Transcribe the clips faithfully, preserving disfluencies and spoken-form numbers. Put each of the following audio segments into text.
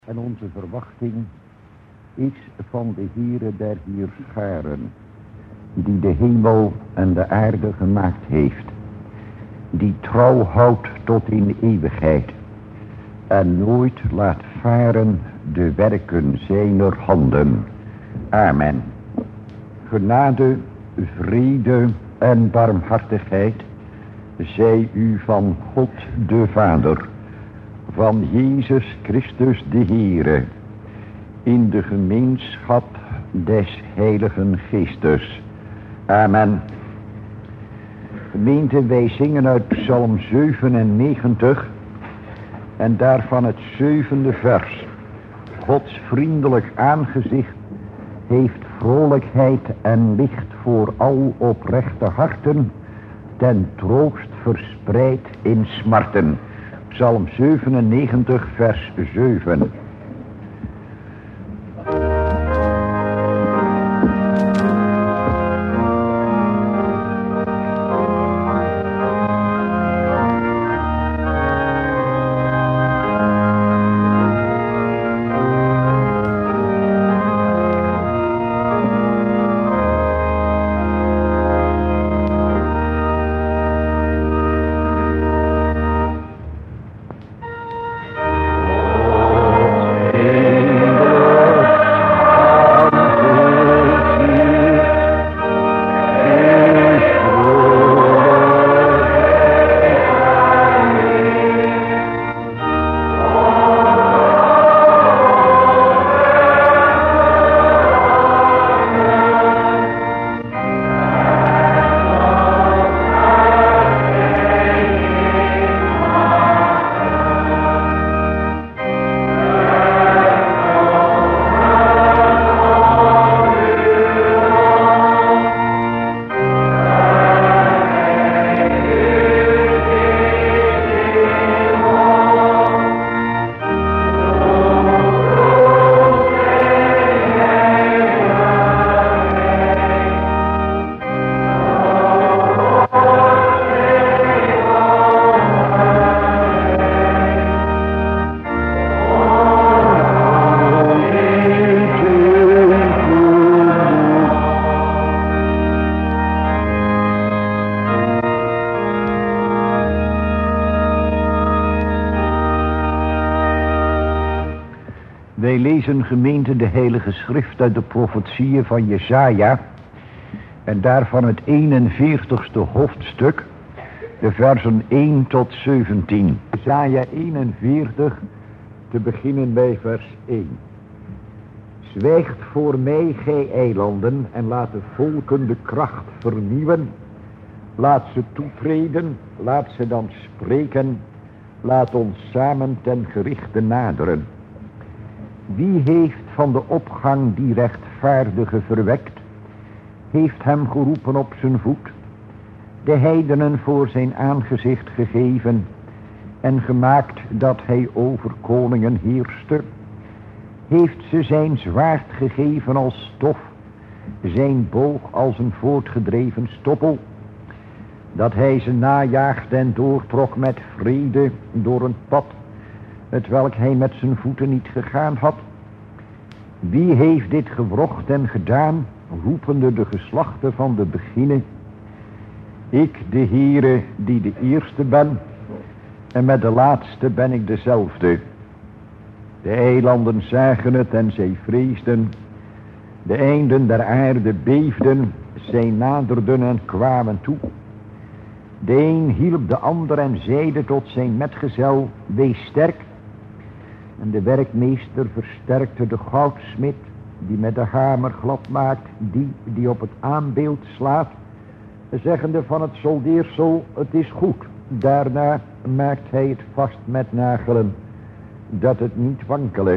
En onze verwachting is van de Heere der Heerscharen, die de hemel en de aarde gemaakt heeft, die trouw houdt tot in eeuwigheid en nooit laat varen de werken zijner handen. Amen. Genade, vrede en barmhartigheid zij u van God de Vader, van Jezus Christus de Heere, in de gemeenschap des Heiligen Geestes. Amen. Gemeente, wij zingen uit Psalm zevenennegentig en daarvan het zevende vers. Gods vriendelijk aangezicht heeft vrolijkheid en licht voor al oprechte harten, ten troost verspreid in smarten. Psalm zevenennegentig vers zeven. Wij lezen, gemeente, de heilige schrift uit de profetieën van Jesaja en daarvan het eenenveertigste hoofdstuk, de versen één tot zeventien. Jesaja eenenveertig, te beginnen bij vers één. Zwijgt voor mij, gij eilanden, en laat de volken de kracht vernieuwen. Laat ze toetreden, laat ze dan spreken, laat ons samen ten gerichte naderen. Wie heeft van de opgang die rechtvaardige verwekt, heeft hem geroepen op zijn voet, de heidenen voor zijn aangezicht gegeven en gemaakt dat hij over koningen heerste, heeft ze zijn zwaard gegeven als stof, zijn boog als een voortgedreven stoppel, dat hij ze najaagde en doortrok met vrede door een pad, het welk hij met zijn voeten niet gegaan had. Wie heeft dit gewrocht en gedaan, roepende de geslachten van de beginnen? Ik, de Heere, die de eerste ben, en met de laatste ben ik dezelfde. De eilanden zagen het en zij vreesden. De einden der aarde beefden, zij naderden en kwamen toe. De een hielp de ander en zeide tot zijn metgezel, wees sterk. En de werkmeester versterkte de goudsmid, die met de hamer glad maakt, die die op het aanbeeld slaat, zeggende van het soldeersel, het is goed. Daarna maakt hij het vast met nagelen, dat het niet wankele.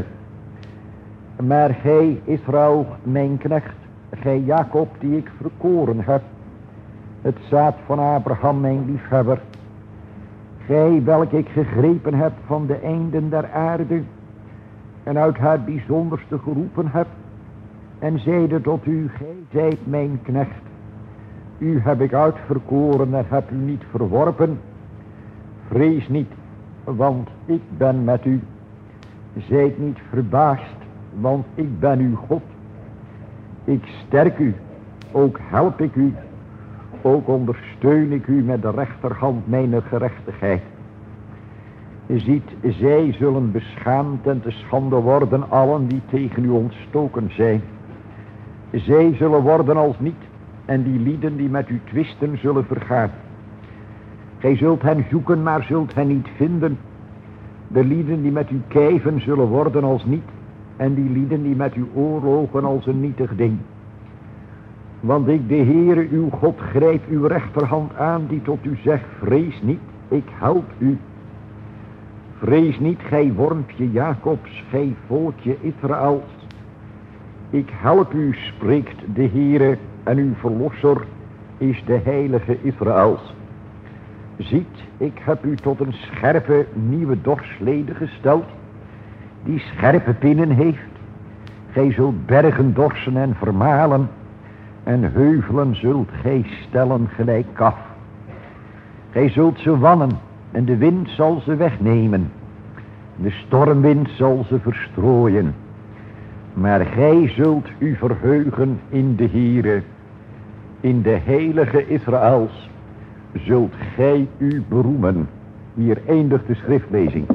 Maar gij, Israël, mijn knecht, gij Jacob, die ik verkoren heb, het zaad van Abraham, mijn liefhebber, gij, welk ik gegrepen heb van de einden der aarde, en uit haar bijzonderste geroepen heb, en zeide tot u, gij zijt mijn knecht. U heb ik uitverkoren en heb u niet verworpen. Vrees niet, want ik ben met u. Zijt niet verbaasd, want ik ben uw God. Ik sterk u, ook help ik u, ook ondersteun ik u met de rechterhand mijner gerechtigheid. Ziet, zij zullen beschaamd en te schande worden, allen die tegen u ontstoken zijn. Zij zullen worden als niet, en die lieden die met u twisten zullen vergaan. Gij zult hen zoeken, maar zult hen niet vinden. De lieden die met u kijven zullen worden als niet, en die lieden die met u oorlogen als een nietig ding. Want ik, de Heere, uw God, grijp uw rechterhand aan, die tot u zegt, vrees niet, ik help u. Vrees niet, gij wormpje Jacobs, gij volkje Israëls. Ik help u, spreekt de Heere, en uw verlosser is de heilige Israëls. Ziet, ik heb u tot een scherpe nieuwe dorslede gesteld, die scherpe pinnen heeft. Gij zult bergen dorsen en vermalen, en heuvelen zult gij stellen gelijk kaf. Gij zult ze wannen, en de wind zal ze wegnemen. De stormwind zal ze verstrooien. Maar gij zult u verheugen in de Heere. In de heilige Israëls zult gij u beroemen. Hier eindigt de schriftlezing.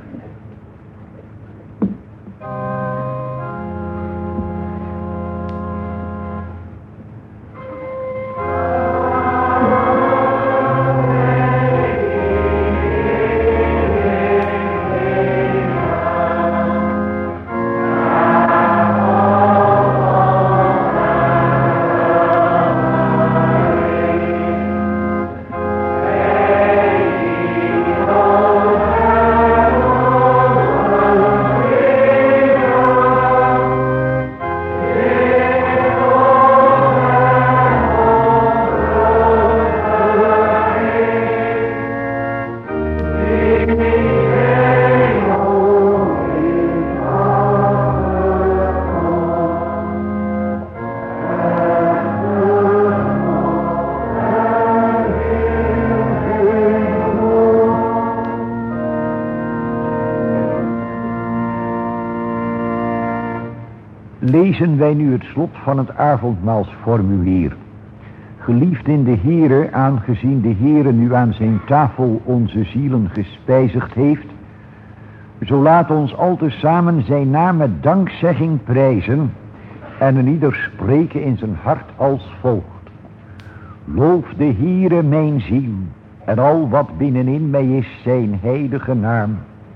Lezen wij nu het slot van het avondmaalsformulier. Geliefd in de Heere, aangezien de Heere nu aan zijn tafel onze zielen gespijzigd heeft, zo laat ons al tezamen zijn naam met dankzegging prijzen en een ieder spreken in zijn hart als volgt. Loof de Heere mijn ziel en al wat binnenin mij is zijn heilige naam.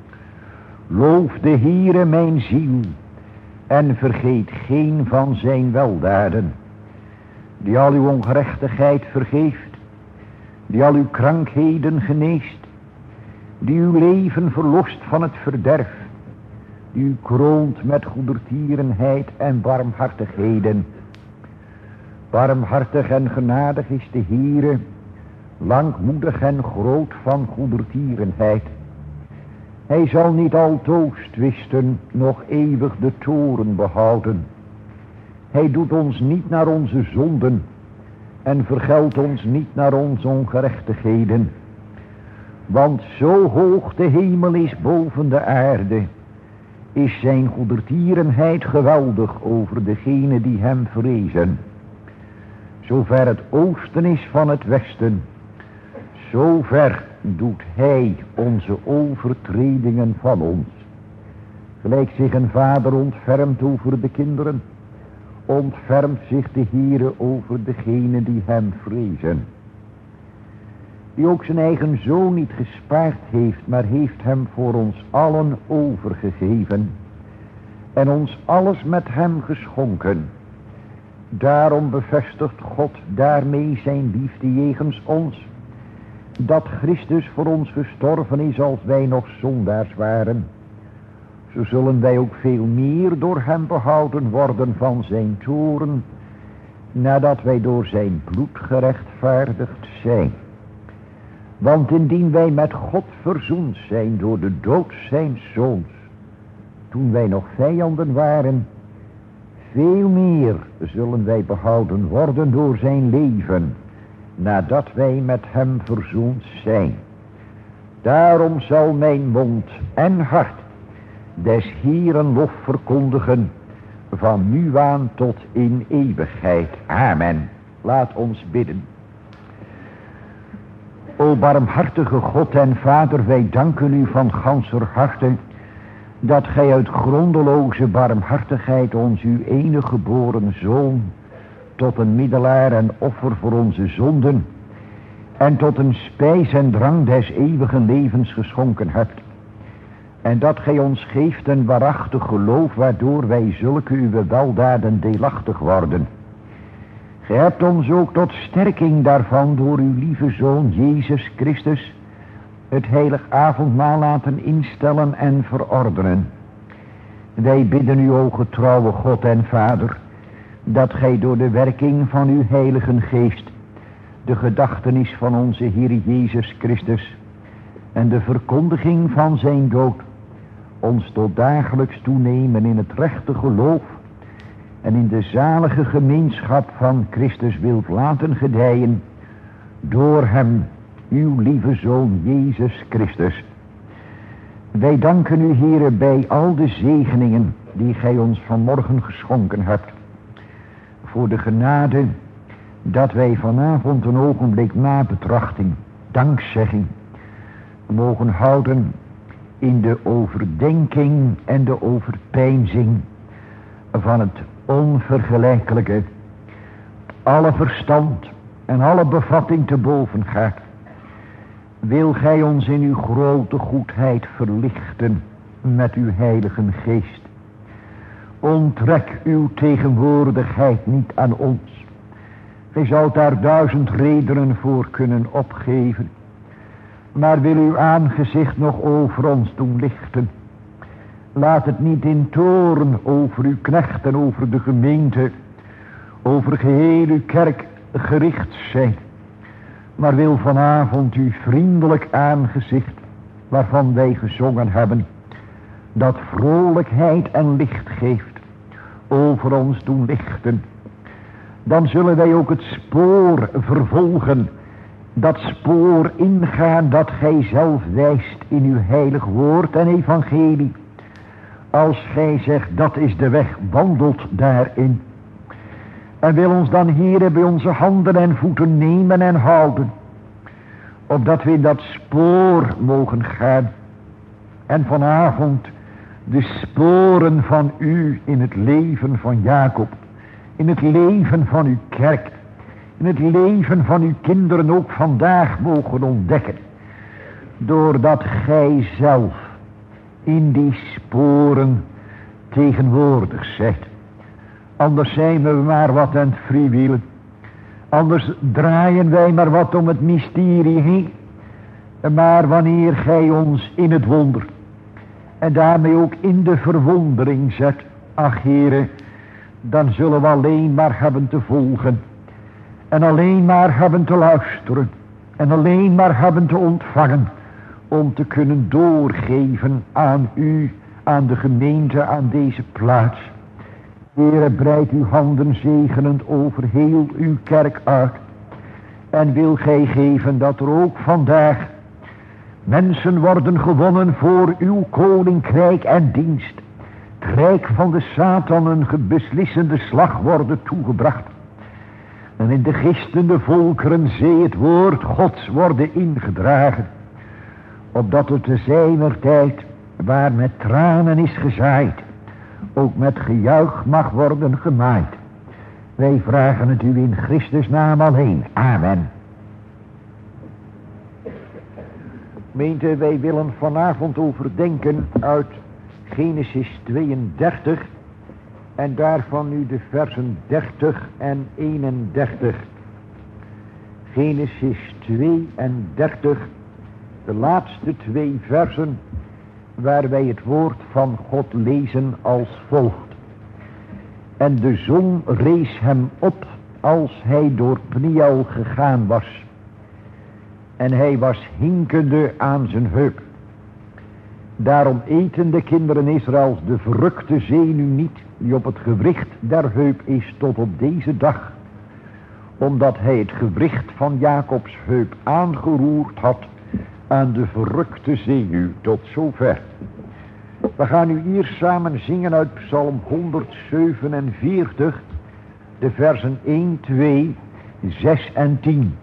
Loof de Heere mijn ziel en vergeet geen van zijn weldaden, die al uw ongerechtigheid vergeeft, die al uw krankheden geneest, die uw leven verlost van het verderf, die u kroont met goedertierenheid en barmhartigheden. Barmhartig en genadig is de Heere, langmoedig en groot van goedertierenheid. Hij zal niet altoos twisten, nog eeuwig de toren behouden. Hij doet ons niet naar onze zonden en vergeldt ons niet naar onze ongerechtigheden. Want zo hoog de hemel is boven de aarde, is zijn goedertierenheid geweldig over degenen die hem vrezen. Zover het oosten is van het westen, zover doet hij onze overtredingen van ons. Gelijk zich een vader ontfermt over de kinderen, ontfermt zich de Heere over degenen die hem vrezen. Die ook zijn eigen zoon niet gespaard heeft, maar heeft hem voor ons allen overgegeven en ons alles met hem geschonken. Daarom bevestigt God daarmee zijn liefde jegens ons, dat Christus voor ons gestorven is als wij nog zondaars waren. Zo zullen wij ook veel meer door hem behouden worden van zijn toorn, nadat wij door zijn bloed gerechtvaardigd zijn. Want indien wij met God verzoend zijn door de dood zijn zoons, toen wij nog vijanden waren, veel meer zullen wij behouden worden door zijn leven, nadat wij met hem verzoend zijn. Daarom zal mijn mond en hart des Heeren lof verkondigen, van nu aan tot in eeuwigheid. Amen. Laat ons bidden. O barmhartige God en Vader, wij danken u van ganser harte, dat gij uit grondeloze barmhartigheid ons uw enige geboren Zoon tot een middelaar en offer voor onze zonden en tot een spijs en drang des eeuwige levens geschonken hebt. En dat gij ons geeft een waarachtig geloof, waardoor wij zulke uw weldaden deelachtig worden. Gij hebt ons ook tot sterking daarvan door uw lieve Zoon Jezus Christus het heilig avondmaal laten instellen en verordenen. Wij bidden u, o getrouwe God en Vader, dat gij door de werking van uw heilige geest de gedachtenis van onze Heer Jezus Christus en de verkondiging van zijn dood ons tot dagelijks toenemen in het rechte geloof en in de zalige gemeenschap van Christus wilt laten gedijen door hem, uw lieve Zoon Jezus Christus. Wij danken u, Heere, bij al de zegeningen die gij ons vanmorgen geschonken hebt, voor de genade dat wij vanavond een ogenblik nabetrachting, dankzegging, mogen houden in de overdenking en de overpeinzing van het onvergelijkelijke, alle verstand en alle bevatting te boven gaat. Wil gij ons in uw grote goedheid verlichten met uw heilige geest. Onttrek uw tegenwoordigheid niet aan ons. Gij zoudt daar duizend redenen voor kunnen opgeven, maar wil uw aangezicht nog over ons doen lichten. Laat het niet in toorn over uw knecht en over de gemeente, over geheel uw kerk gericht zijn, maar wil vanavond uw vriendelijk aangezicht, waarvan wij gezongen hebben, dat vrolijkheid en licht geeft, over ons doen lichten. Dan zullen wij ook het spoor vervolgen, dat spoor ingaan dat gij zelf wijst in uw heilig woord en evangelie. Als gij zegt, dat is de weg, wandelt daarin. En wil ons dan, Heere, bij onze handen en voeten nemen en houden, opdat we in dat spoor mogen gaan. En vanavond de sporen van u in het leven van Jacob, in het leven van uw kerk, in het leven van uw kinderen ook vandaag mogen ontdekken. Doordat gij zelf in die sporen tegenwoordig zijt. Anders zijn we maar wat aan het freewheelen. Anders draaien wij maar wat om het mysterie heen. Maar wanneer gij ons in het wonder en daarmee ook in de verwondering zet, ach Heere, dan zullen we alleen maar hebben te volgen. En alleen maar hebben te luisteren. En alleen maar hebben te ontvangen. Om te kunnen doorgeven aan u, aan de gemeente, aan deze plaats. Heere, breid uw handen zegenend over heel uw kerk uit. En wil gij geven dat er ook vandaag mensen worden gewonnen voor uw koninkrijk en dienst. Het rijk van de Satan een beslissende slag worden toegebracht. En in de gistende volkeren zee het woord Gods worden ingedragen. Opdat het te zijner tijd, waar met tranen is gezaaid, ook met gejuich mag worden gemaaid. Wij vragen het u in Christus naam alleen. Amen. Gemeente, wij willen vanavond overdenken uit Genesis tweeëndertig en daarvan nu de versen dertig en eenendertig. Genesis tweeëndertig, de laatste twee versen waar wij het woord van God lezen als volgt. En de zon rees hem op als hij door Pniel gegaan was. En hij was hinkende aan zijn heup. Daarom eten de kinderen Israëls de verrukte zenuw niet, die op het gewricht der heup is tot op deze dag. Omdat hij het gewricht van Jacobs heup aangeroerd had aan de verrukte zenuw tot zover. We gaan nu hier samen zingen uit Psalm honderdzevenenveertig, de versen één, twee, zes en tien.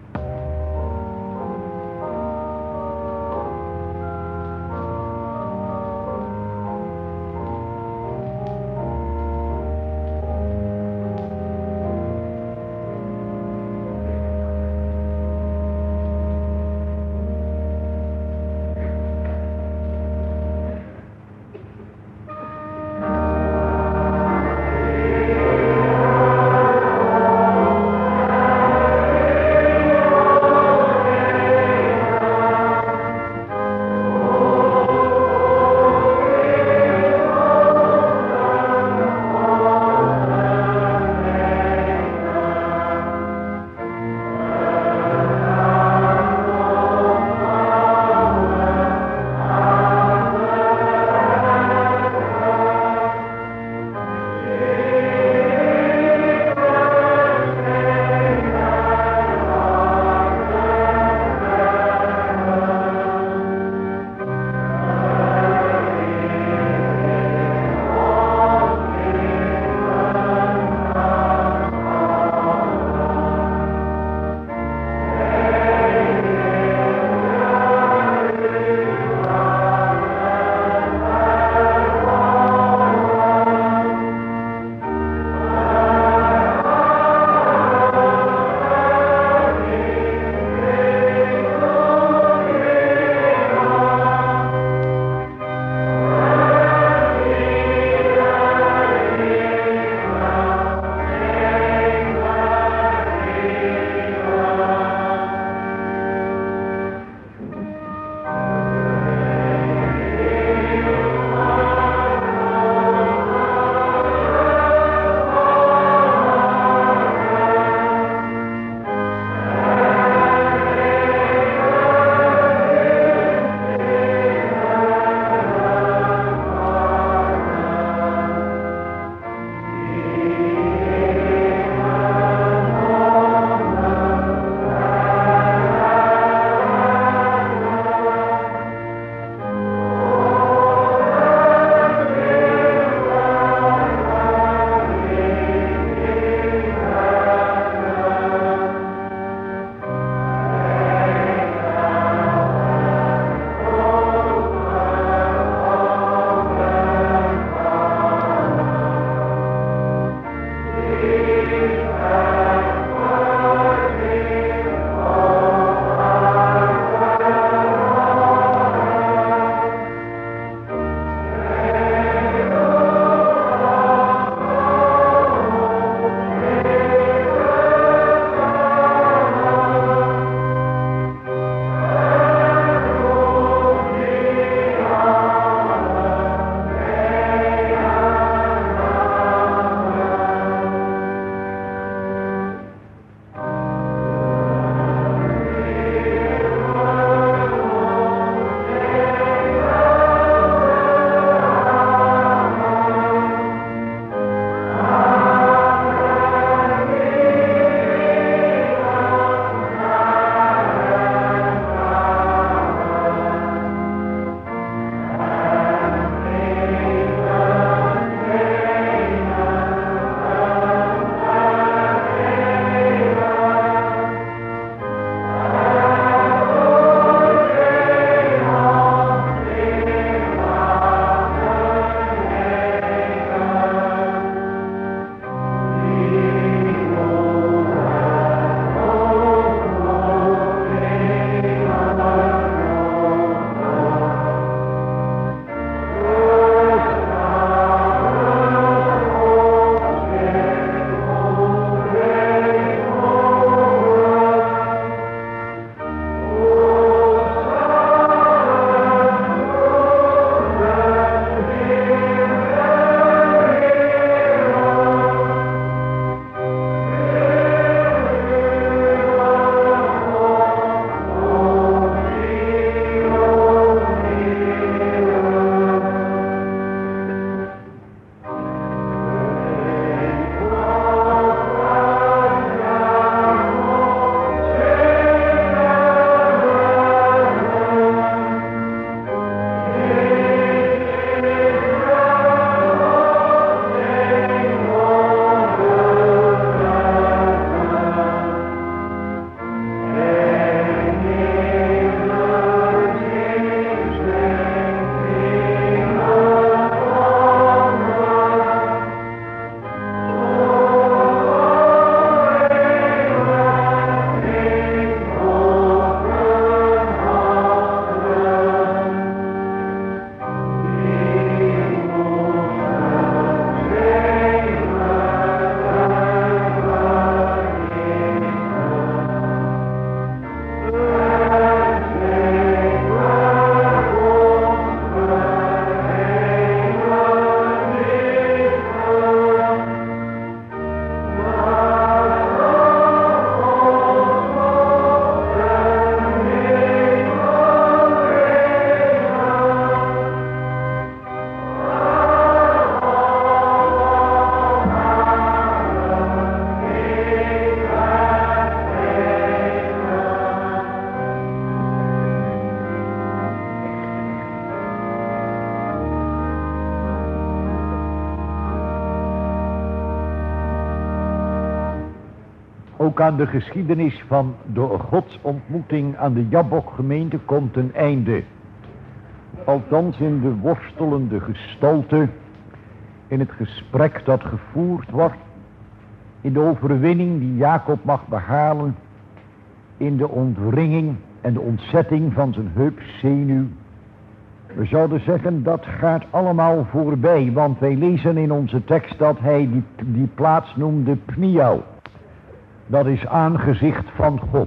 Ook aan de geschiedenis van de godsontmoeting aan de Jabbok-gemeente komt een einde. Althans in de worstelende gestalte, in het gesprek dat gevoerd wordt, in de overwinning die Jacob mag behalen, in de ontwringing en de ontzetting van zijn heupzenuw. We zouden zeggen, dat gaat allemaal voorbij, want wij lezen in onze tekst dat hij die, die plaats noemde Pniel. Dat is aangezicht van God.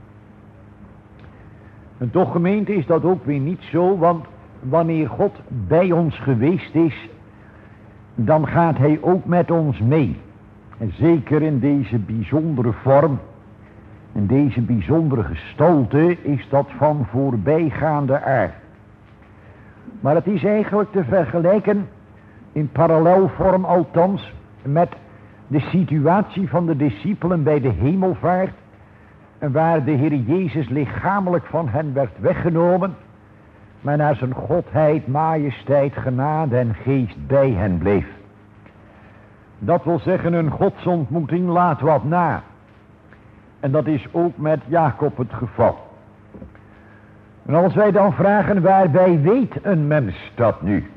En toch, gemeente, is dat ook weer niet zo, want wanneer God bij ons geweest is, dan gaat hij ook met ons mee. En zeker in deze bijzondere vorm, in deze bijzondere gestalte, is dat van voorbijgaande aard. Maar het is eigenlijk te vergelijken, in parallelvorm althans, met de situatie van de discipelen bij de hemelvaart, waar de Heer Jezus lichamelijk van hen werd weggenomen, maar naar zijn godheid, majesteit, genade en geest bij hen bleef. Dat wil zeggen, een godsontmoeting laat wat na. En dat is ook met Jacob het geval. En als wij dan vragen, waarbij weet een mens dat nu?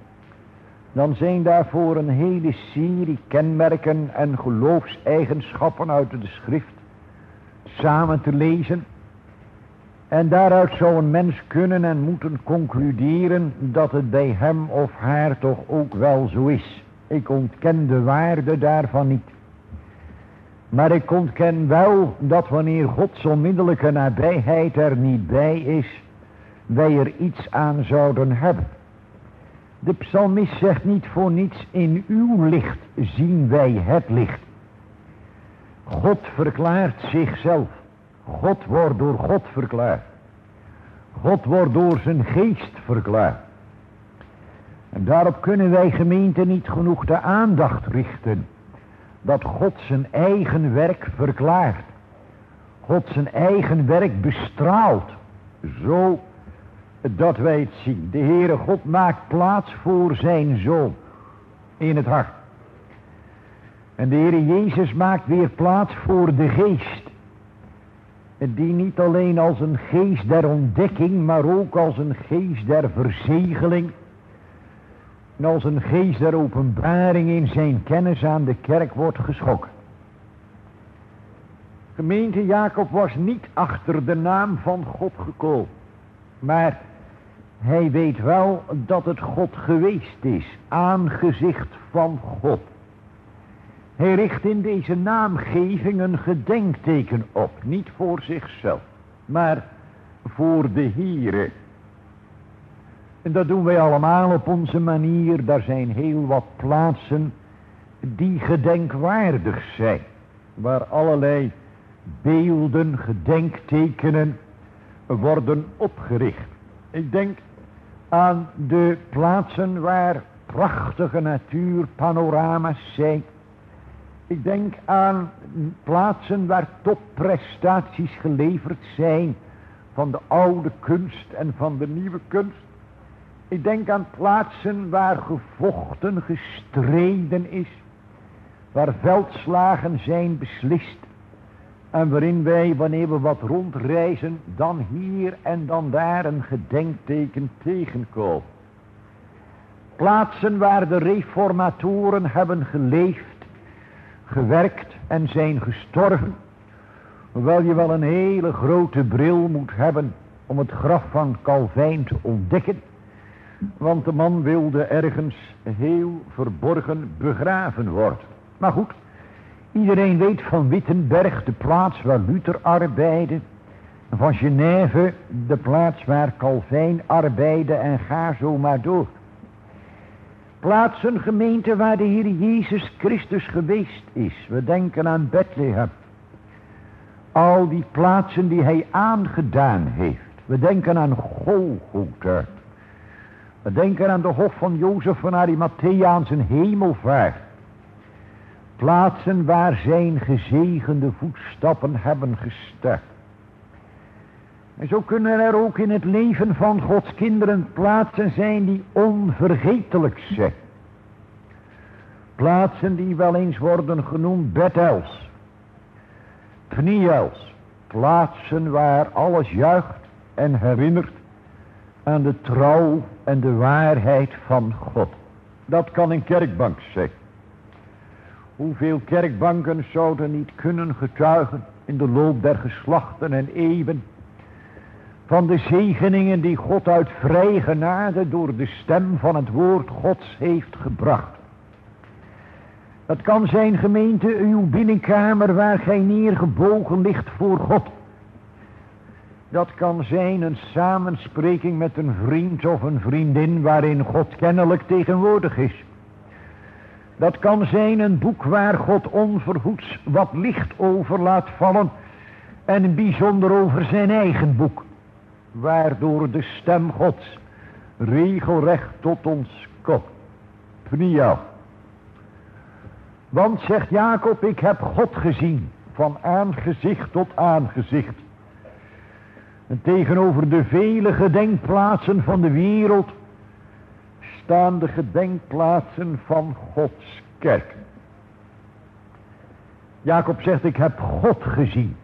Dan zijn daarvoor een hele serie kenmerken en geloofseigenschappen uit de schrift samen te lezen. En daaruit zou een mens kunnen en moeten concluderen dat het bij hem of haar toch ook wel zo is. Ik ontken de waarde daarvan niet. Maar ik ontken wel dat wanneer Gods onmiddellijke nabijheid er niet bij is, wij er iets aan zouden hebben. De psalmist zegt niet voor niets, in uw licht zien wij het licht. God verklaart zichzelf. God wordt door God verklaard. God wordt door zijn geest verklaard. En daarop kunnen wij, gemeente, niet genoeg de aandacht richten. Dat God zijn eigen werk verklaart. God zijn eigen werk bestraalt. Zo dat wij het zien. De Heere God maakt plaats voor zijn Zoon in het hart. En de Heere Jezus maakt weer plaats voor de geest. Die niet alleen als een geest der ontdekking, maar ook als een geest der verzegeling. En als een geest der openbaring in zijn kennis aan de kerk wordt geschonken. Gemeente, Jacob was niet achter de naam van God gekomen. Maar hij weet wel dat het God geweest is, aangezicht van God. Hij richt in deze naamgeving een gedenkteken op, niet voor zichzelf, maar voor de Heere. En dat doen wij allemaal op onze manier. Daar zijn heel wat plaatsen die gedenkwaardig zijn, waar allerlei beelden, gedenktekenen worden opgericht. Ik denk aan de plaatsen waar prachtige natuurpanorama's zijn. Ik denk aan plaatsen waar topprestaties geleverd zijn van de oude kunst en van de nieuwe kunst. Ik denk aan plaatsen waar gevochten, gestreden is, waar veldslagen zijn beslist en waarin wij, wanneer we wat rondreizen, dan hier en dan daar een gedenkteken tegenkomen. Plaatsen waar de reformatoren hebben geleefd, gewerkt en zijn gestorven, hoewel je wel een hele grote bril moet hebben om het graf van Calvijn te ontdekken, want de man wilde ergens heel verborgen begraven worden. Maar goed, iedereen weet van Wittenberg, de plaats waar Luther arbeidde, van Genève, de plaats waar Calvijn arbeidde, en ga zo maar door. Plaatsen, gemeente, waar de Heer Jezus Christus geweest is. We denken aan Bethlehem. Al die plaatsen die hij aangedaan heeft. We denken aan Golgotha. We denken aan de hof van Jozef van Arimathea aan zijn hemelvaart. Plaatsen waar zijn gezegende voetstappen hebben gestart. En zo kunnen er ook in het leven van Gods kinderen plaatsen zijn die onvergetelijk zijn. Plaatsen die wel eens worden genoemd Bethels. Pniels, plaatsen waar alles juicht en herinnert aan de trouw en de waarheid van God. Dat kan een kerkbank zijn. Hoeveel kerkbanken zouden niet kunnen getuigen in de loop der geslachten en eeuwen van de zegeningen die God uit vrije genade door de stem van het woord Gods heeft gebracht. Dat kan zijn, gemeente, uw binnenkamer waar gij neergebogen ligt voor God. Dat kan zijn een samenspreking met een vriend of een vriendin waarin God kennelijk tegenwoordig is. Dat kan zijn een boek waar God onverhoeds wat licht over laat vallen en bijzonder over zijn eigen boek, waardoor de stem Gods regelrecht tot ons komt. Pniel. Want, zegt Jacob, ik heb God gezien van aangezicht tot aangezicht. En tegenover de vele gedenkplaatsen van de wereld staan de gedenkplaatsen van Gods kerk. Jacob zegt, ik heb God gezien.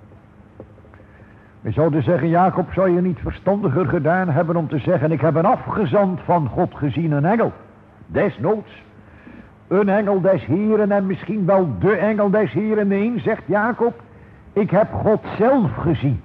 We zouden zeggen, Jacob, zou je niet verstandiger gedaan hebben om te zeggen, ik heb een afgezant van God gezien, een engel. Desnoods, een engel des Heren en misschien wel de engel des Heren. Nee, zegt Jacob, ik heb God zelf gezien.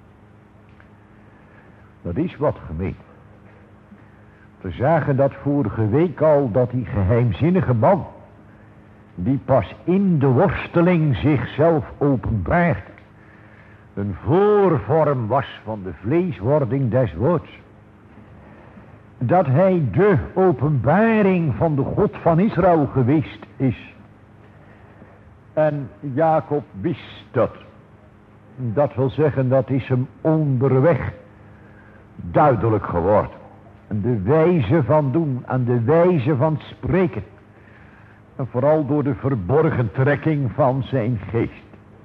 Dat is wat, gemeen. We zagen dat vorige week al, dat die geheimzinnige man, die pas in de worsteling zichzelf openbaart, een voorvorm was van de vleeswording des woords. Dat hij de openbaring van de God van Israël geweest is. En Jacob wist dat. Dat wil zeggen, dat is hem onderweg duidelijk geworden. En de wijze van doen, en de wijze van spreken. En vooral door de verborgen trekking van zijn geest.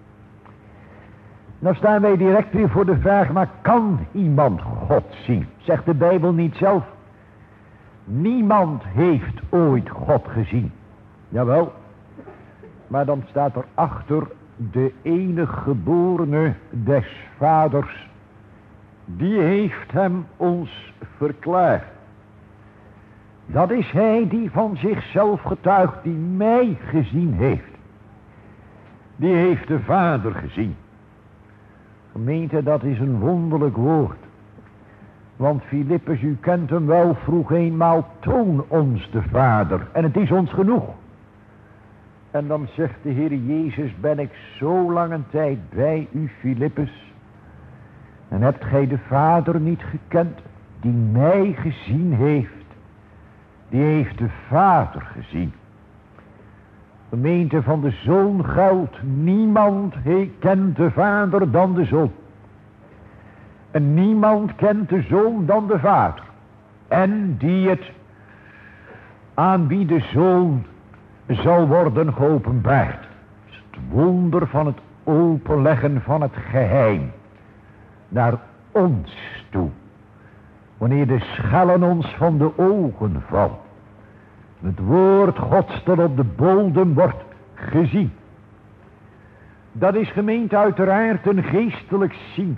Nou staan wij direct weer voor de vraag, maar kan iemand God zien? Zegt de Bijbel niet zelf? Niemand heeft ooit God gezien. Jawel. Maar dan staat er achter de enige geborene des vaders. Die heeft hem ons verklaard. Dat is hij die van zichzelf getuigt, die mij gezien heeft. Die heeft de Vader gezien. Gemeente, dat is een wonderlijk woord. Want Filippus, u kent hem wel, vroeg eenmaal, toon ons de Vader. En het is ons genoeg. En dan zegt de Heer Jezus, ben ik zo lange tijd bij u, Filippus. En hebt gij de Vader niet gekend, die mij gezien heeft? Die heeft de Vader gezien. Gemeente, van de Zoon geldt, niemand he, kent de Vader dan de Zoon. En niemand kent de Zoon dan de Vader. En die het aan wie de Zoon zal worden geopenbaard. Het is het wonder van het openleggen van het geheim. Naar ons toe. Wanneer de schellen ons van de ogen vallen. Het woord Gods dat op de bodem wordt gezien. Dat is, gemeente, uiteraard een geestelijk zien.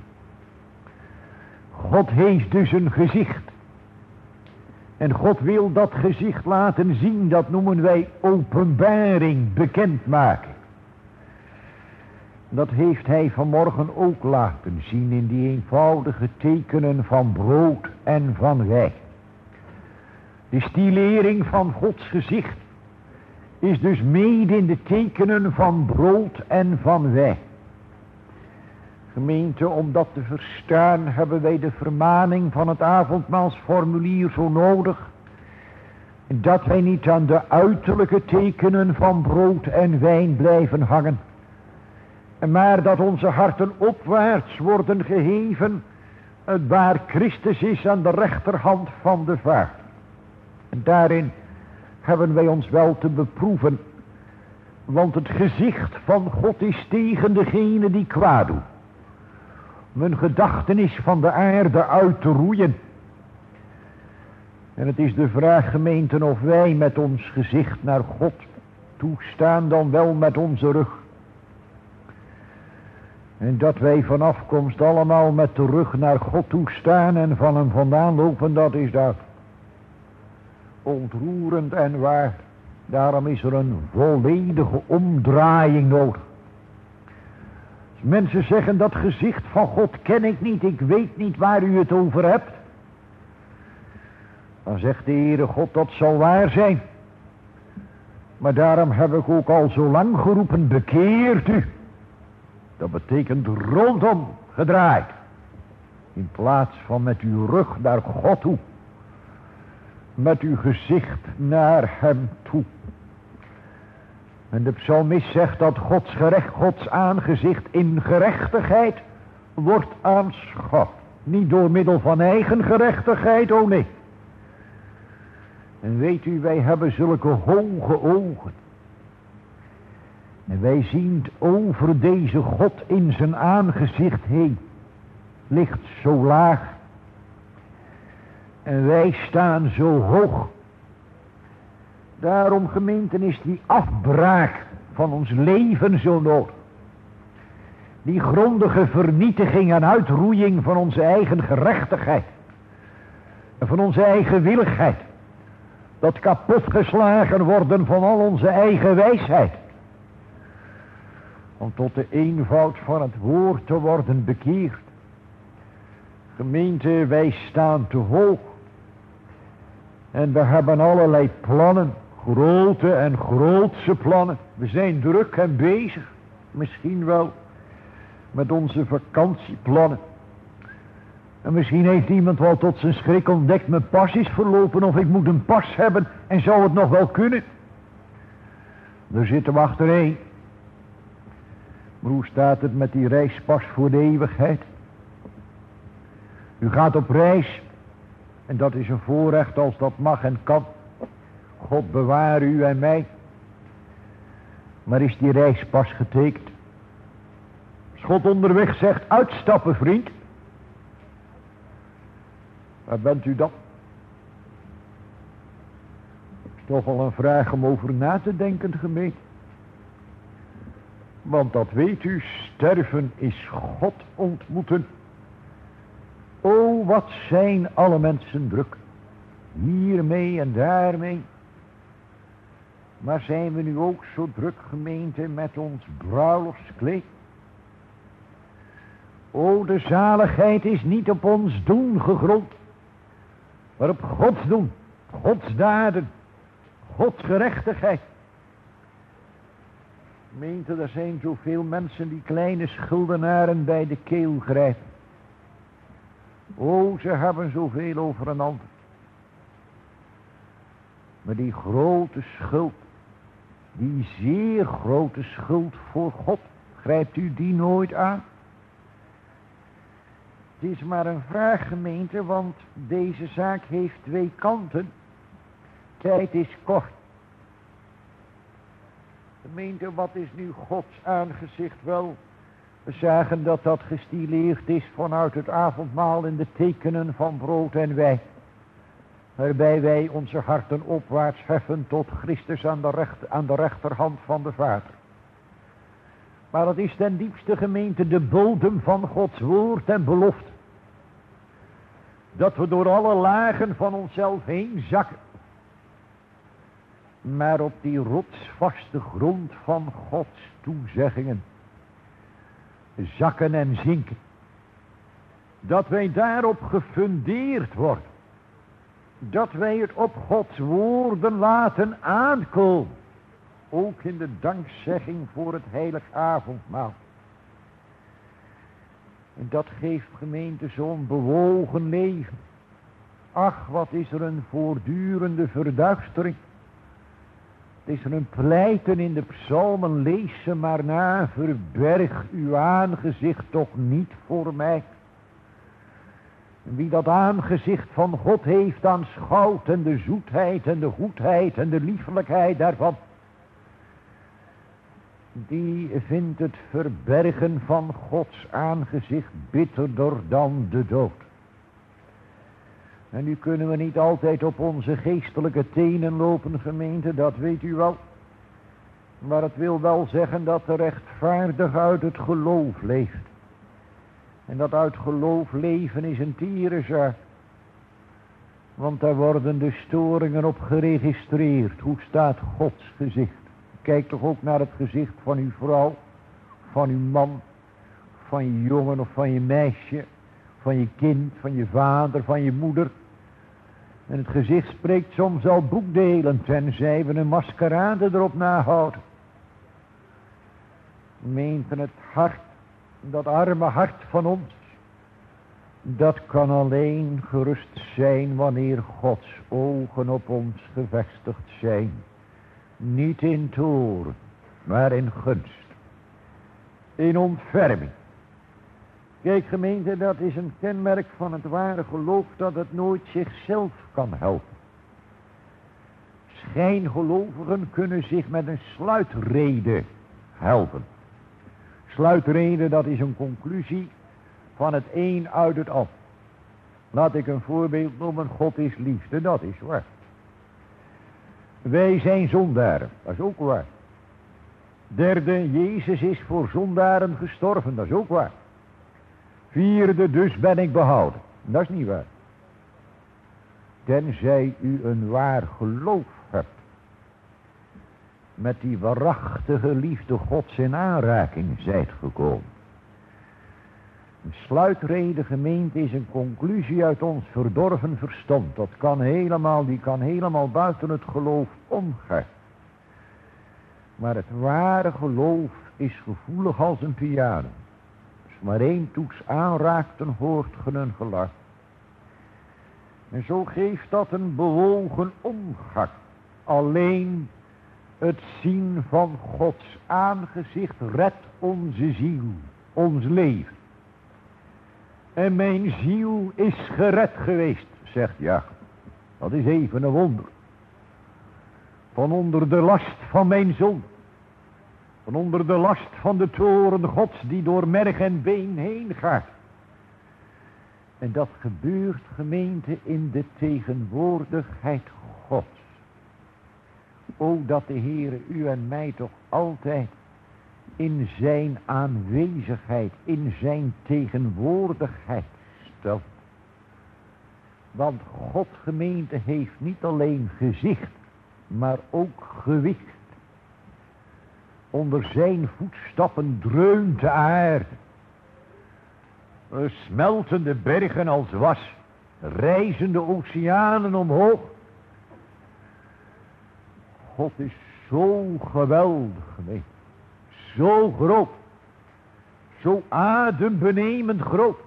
God heeft dus een gezicht. En God wil dat gezicht laten zien. Dat noemen wij openbaring, bekendmaken. Dat heeft hij vanmorgen ook laten zien in die eenvoudige tekenen van brood en van wijn. De stilering van Gods gezicht is dus mede in de tekenen van brood en van wijn. Gemeente, om dat te verstaan hebben wij de vermaning van het avondmaalsformulier zo nodig. Dat wij niet aan de uiterlijke tekenen van brood en wijn blijven hangen. Maar dat onze harten opwaarts worden geheven, waar Christus is aan de rechterhand van de Vader. En daarin hebben wij ons wel te beproeven, want het gezicht van God is tegen degene die kwaad doen. Mijn gedachtenis van de aarde uit te roeien. En het is de vraag, gemeente, of wij met ons gezicht naar God toestaan, dan wel met onze rug. En dat wij van afkomst allemaal met de rug naar God toe staan en van hem vandaan lopen, dat is dat. Ontroerend en waar. Daarom is er een volledige omdraaiing nodig. Als mensen zeggen, dat gezicht van God ken ik niet, ik weet niet waar u het over hebt. Dan zegt de Heere God, dat zal waar zijn. Maar daarom heb ik ook al zo lang geroepen, bekeert u. Dat betekent rondom gedraaid. In plaats van met uw rug naar God toe. Met uw gezicht naar hem toe. En de psalmist zegt dat Gods gerecht, Gods aangezicht in gerechtigheid wordt aanschouwd. Niet door middel van eigen gerechtigheid, oh nee. En weet u, wij hebben zulke hoge ogen. En wij zien over deze God in zijn aangezicht heen. Ligt zo laag. En wij staan zo hoog. Daarom, gemeenten, is die afbraak van ons leven zo nodig. Die grondige vernietiging en uitroeiing van onze eigen gerechtigheid. En van onze eigen willigheid. Dat kapotgeslagen worden van al onze eigen wijsheid. Om tot de eenvoud van het woord te worden bekeerd. Gemeente, wij staan te hoog. En we hebben allerlei plannen. Grote en grootse plannen. We zijn druk en bezig. Misschien wel met onze vakantieplannen. En misschien heeft iemand wel tot zijn schrik ontdekt, mijn pas is verlopen of ik moet een pas hebben en zou het nog wel kunnen. Daar zitten we achtereen. Maar hoe staat het met die reispas voor de eeuwigheid? U gaat op reis en dat is een voorrecht als dat mag en kan. God bewaar u en mij. Maar is die reispas getekend? Als God onderweg zegt, uitstappen vriend. Waar bent u dan? Is toch wel een vraag om over na te denken, gemeente. Want dat weet u, sterven is God ontmoeten. O, wat zijn alle mensen druk. Hiermee en daarmee. Maar zijn we nu ook zo druk, gemeente, met ons bruiloftskleed? O, de zaligheid is niet op ons doen gegrond. Maar op Gods doen, Gods daden, Gods gerechtigheid. Gemeente, er zijn zoveel mensen die kleine schuldenaren bij de keel grijpen. O, ze hebben zoveel over een ander. Maar die grote schuld, die zeer grote schuld voor God, grijpt u die nooit aan? Het is maar een vraag, gemeente, want deze zaak heeft twee kanten. Tijd is kort. Gemeente, wat is nu Gods aangezicht wel? We zagen dat dat gestileerd is vanuit het avondmaal in de tekenen van brood en wijn. Waarbij wij onze harten opwaarts heffen tot Christus aan de, recht, aan de rechterhand van de Vader. Maar dat is ten diepste, gemeente, de bodem van Gods woord en belofte. Dat we door alle lagen van onszelf heen zakken. Maar op die rotsvaste grond van Gods toezeggingen zakken en zinken. Dat wij daarop gefundeerd worden. Dat wij het op Gods woorden laten aankomen. Ook in de dankzegging voor het heilig avondmaal. En dat geeft, gemeente, zo'n bewogen leven. Ach, wat is er een voortdurende verduistering. Het is er een pleiten in de psalmen, lees ze maar na. Verberg uw aangezicht toch niet voor mij. En wie dat aangezicht van God heeft aanschouwd en de zoetheid en de goedheid en de liefelijkheid daarvan. Die vindt het verbergen van Gods aangezicht bitterder dan de dood. En nu kunnen we niet altijd op onze geestelijke tenen lopen, gemeente, dat weet u wel. Maar het wil wel zeggen dat de rechtvaardige uit het geloof leeft. En dat uit geloof leven is een tierenzaak. Want daar worden de storingen op geregistreerd. Hoe staat Gods gezicht? Kijk toch ook naar het gezicht van uw vrouw, van uw man, van je jongen of van je meisje, van je kind, van je vader, van je moeder. En het gezicht spreekt soms al boekdelen, tenzij we een maskerade erop nahouden. Meenten het hart, dat arme hart van ons, dat kan alleen gerust zijn wanneer Gods ogen op ons gevestigd zijn. Niet in toorn, maar in gunst. In ontferming. Kijk gemeente, dat is een kenmerk van het ware geloof, dat het nooit zichzelf kan helpen. Schijngelovigen kunnen zich met een sluitrede helpen. Sluitrede, dat is een conclusie van het een uit het ander. Laat ik een voorbeeld noemen. God is liefde, dat is waar. Wij zijn zondaren, dat is ook waar. Derde, Jezus is voor zondaren gestorven, dat is ook waar. Vierde, dus ben ik behouden, dat is niet waar. Tenzij u een waar geloof hebt. Met die waarachtige liefde Gods in aanraking zijt gekomen. Een sluitrede gemeente is een conclusie uit ons verdorven verstand. Dat kan helemaal, die kan helemaal buiten het geloof omgaan. Maar het ware geloof is gevoelig als een piano. Als maar één toets aanraakt, dan hoort ge een geluid. En zo geeft dat een bewogen omgang. Alleen het zien van Gods aangezicht redt onze ziel, ons leven. En mijn ziel is gered geweest, zegt Jacob. Dat is even een wonder. Van onder de last van mijn zonde. Van onder de last van de toren Gods die door merg en been heen gaat. En dat gebeurt, gemeente, in de tegenwoordigheid Gods. O, dat de Heere u en mij toch altijd in zijn aanwezigheid, in zijn tegenwoordigheid stelt. Want God, gemeente, heeft niet alleen gezicht, maar ook gewicht. Onder zijn voetstappen dreunt de aarde. Smelten de bergen als was, rijzen de oceanen omhoog. God is zo geweldig, gemeente. Zo groot. Zo adembenemend groot.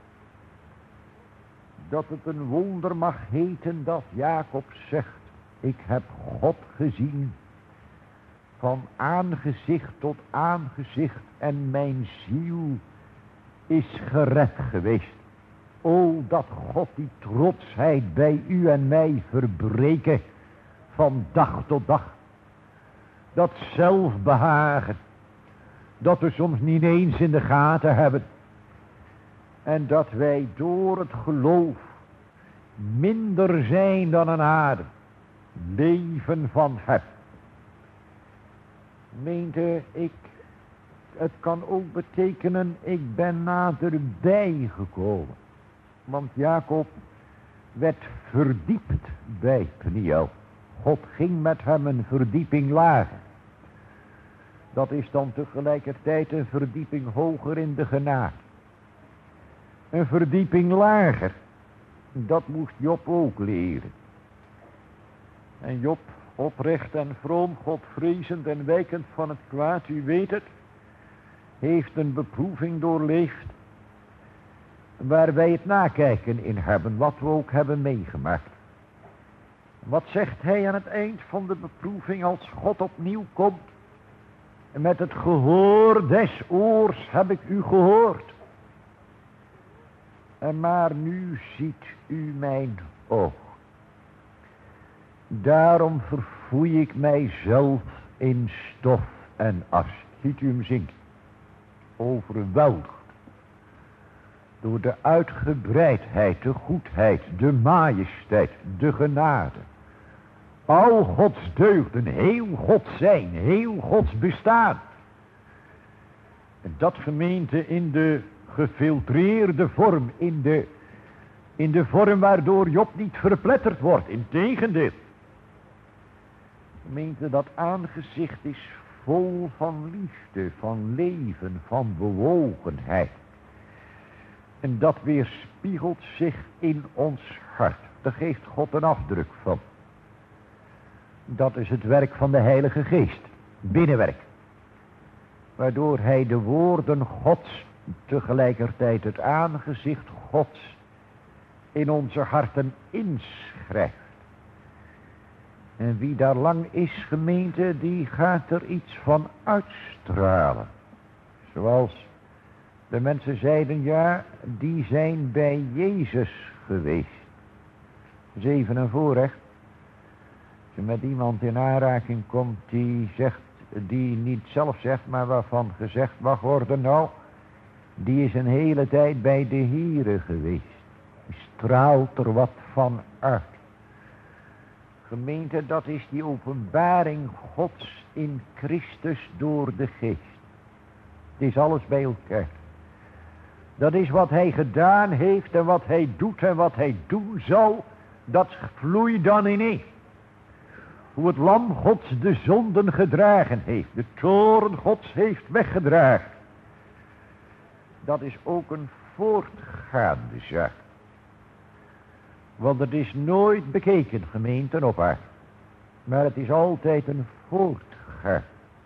Dat het een wonder mag heten dat Jacob zegt: ik heb God gezien. Van aangezicht tot aangezicht en mijn ziel is gered geweest. O, dat God die trotsheid bij u en mij verbreken van dag tot dag. Dat zelfbehagen, dat we soms niet eens in de gaten hebben. En dat wij door het geloof minder zijn dan een adem. Leven van hem. Meente ik, het kan ook betekenen, ik ben naderbij gekomen. Want Jacob werd verdiept bij Peniel. God ging met hem een verdieping lager. Dat is dan tegelijkertijd een verdieping hoger in de genade. Een verdieping lager, dat moest Job ook leren. En Job, oprecht en vroom, Godvrezend en wijkend van het kwaad, u weet het, heeft een beproeving doorleefd, waar wij het nakijken in hebben, wat we ook hebben meegemaakt. Wat zegt hij aan het eind van de beproeving als God opnieuw komt? Met het gehoor des oors heb ik u gehoord. En maar nu ziet u mijn oog. Daarom verfoei ik mijzelf in stof en as. Ziet u hem zinken? Overweldigd. Door de uitgebreidheid, de goedheid, de majesteit, de genade. Al Gods deugden, heel Gods zijn, heel Gods bestaan. En dat gemeente in de gefiltreerde vorm, in de, in de vorm waardoor Job niet verpletterd wordt. Integendeel. Gemeente, dat aangezicht is vol van liefde, van leven, van bewogenheid. En dat weerspiegelt zich in ons hart. Daar geeft God een afdruk van. Dat is het werk van de Heilige Geest. Binnenwerk. Waardoor hij de woorden Gods, tegelijkertijd het aangezicht Gods, in onze harten inschrijft. En wie daar lang is, gemeente, die gaat er iets van uitstralen. Zoals de mensen zeiden, ja, die zijn bij Jezus geweest. Dat is even een voorrecht. Als je met iemand in aanraking komt die zegt, die niet zelf zegt, maar waarvan gezegd mag worden, nou, die is een hele tijd bij de Here geweest. Die straalt er wat van uit. Gemeente, dat is die openbaring Gods in Christus door de Geest. Het is alles bij elkaar. Dat is wat hij gedaan heeft en wat hij doet en wat hij doen zal. Dat vloeit dan ineen. Hoe het lam Gods de zonden gedragen heeft. De toorn Gods heeft weggedragen. Dat is ook een voortgaande zaak. Want het is nooit bekeken, gemeenten op aarde. Maar het is altijd een voortgaan.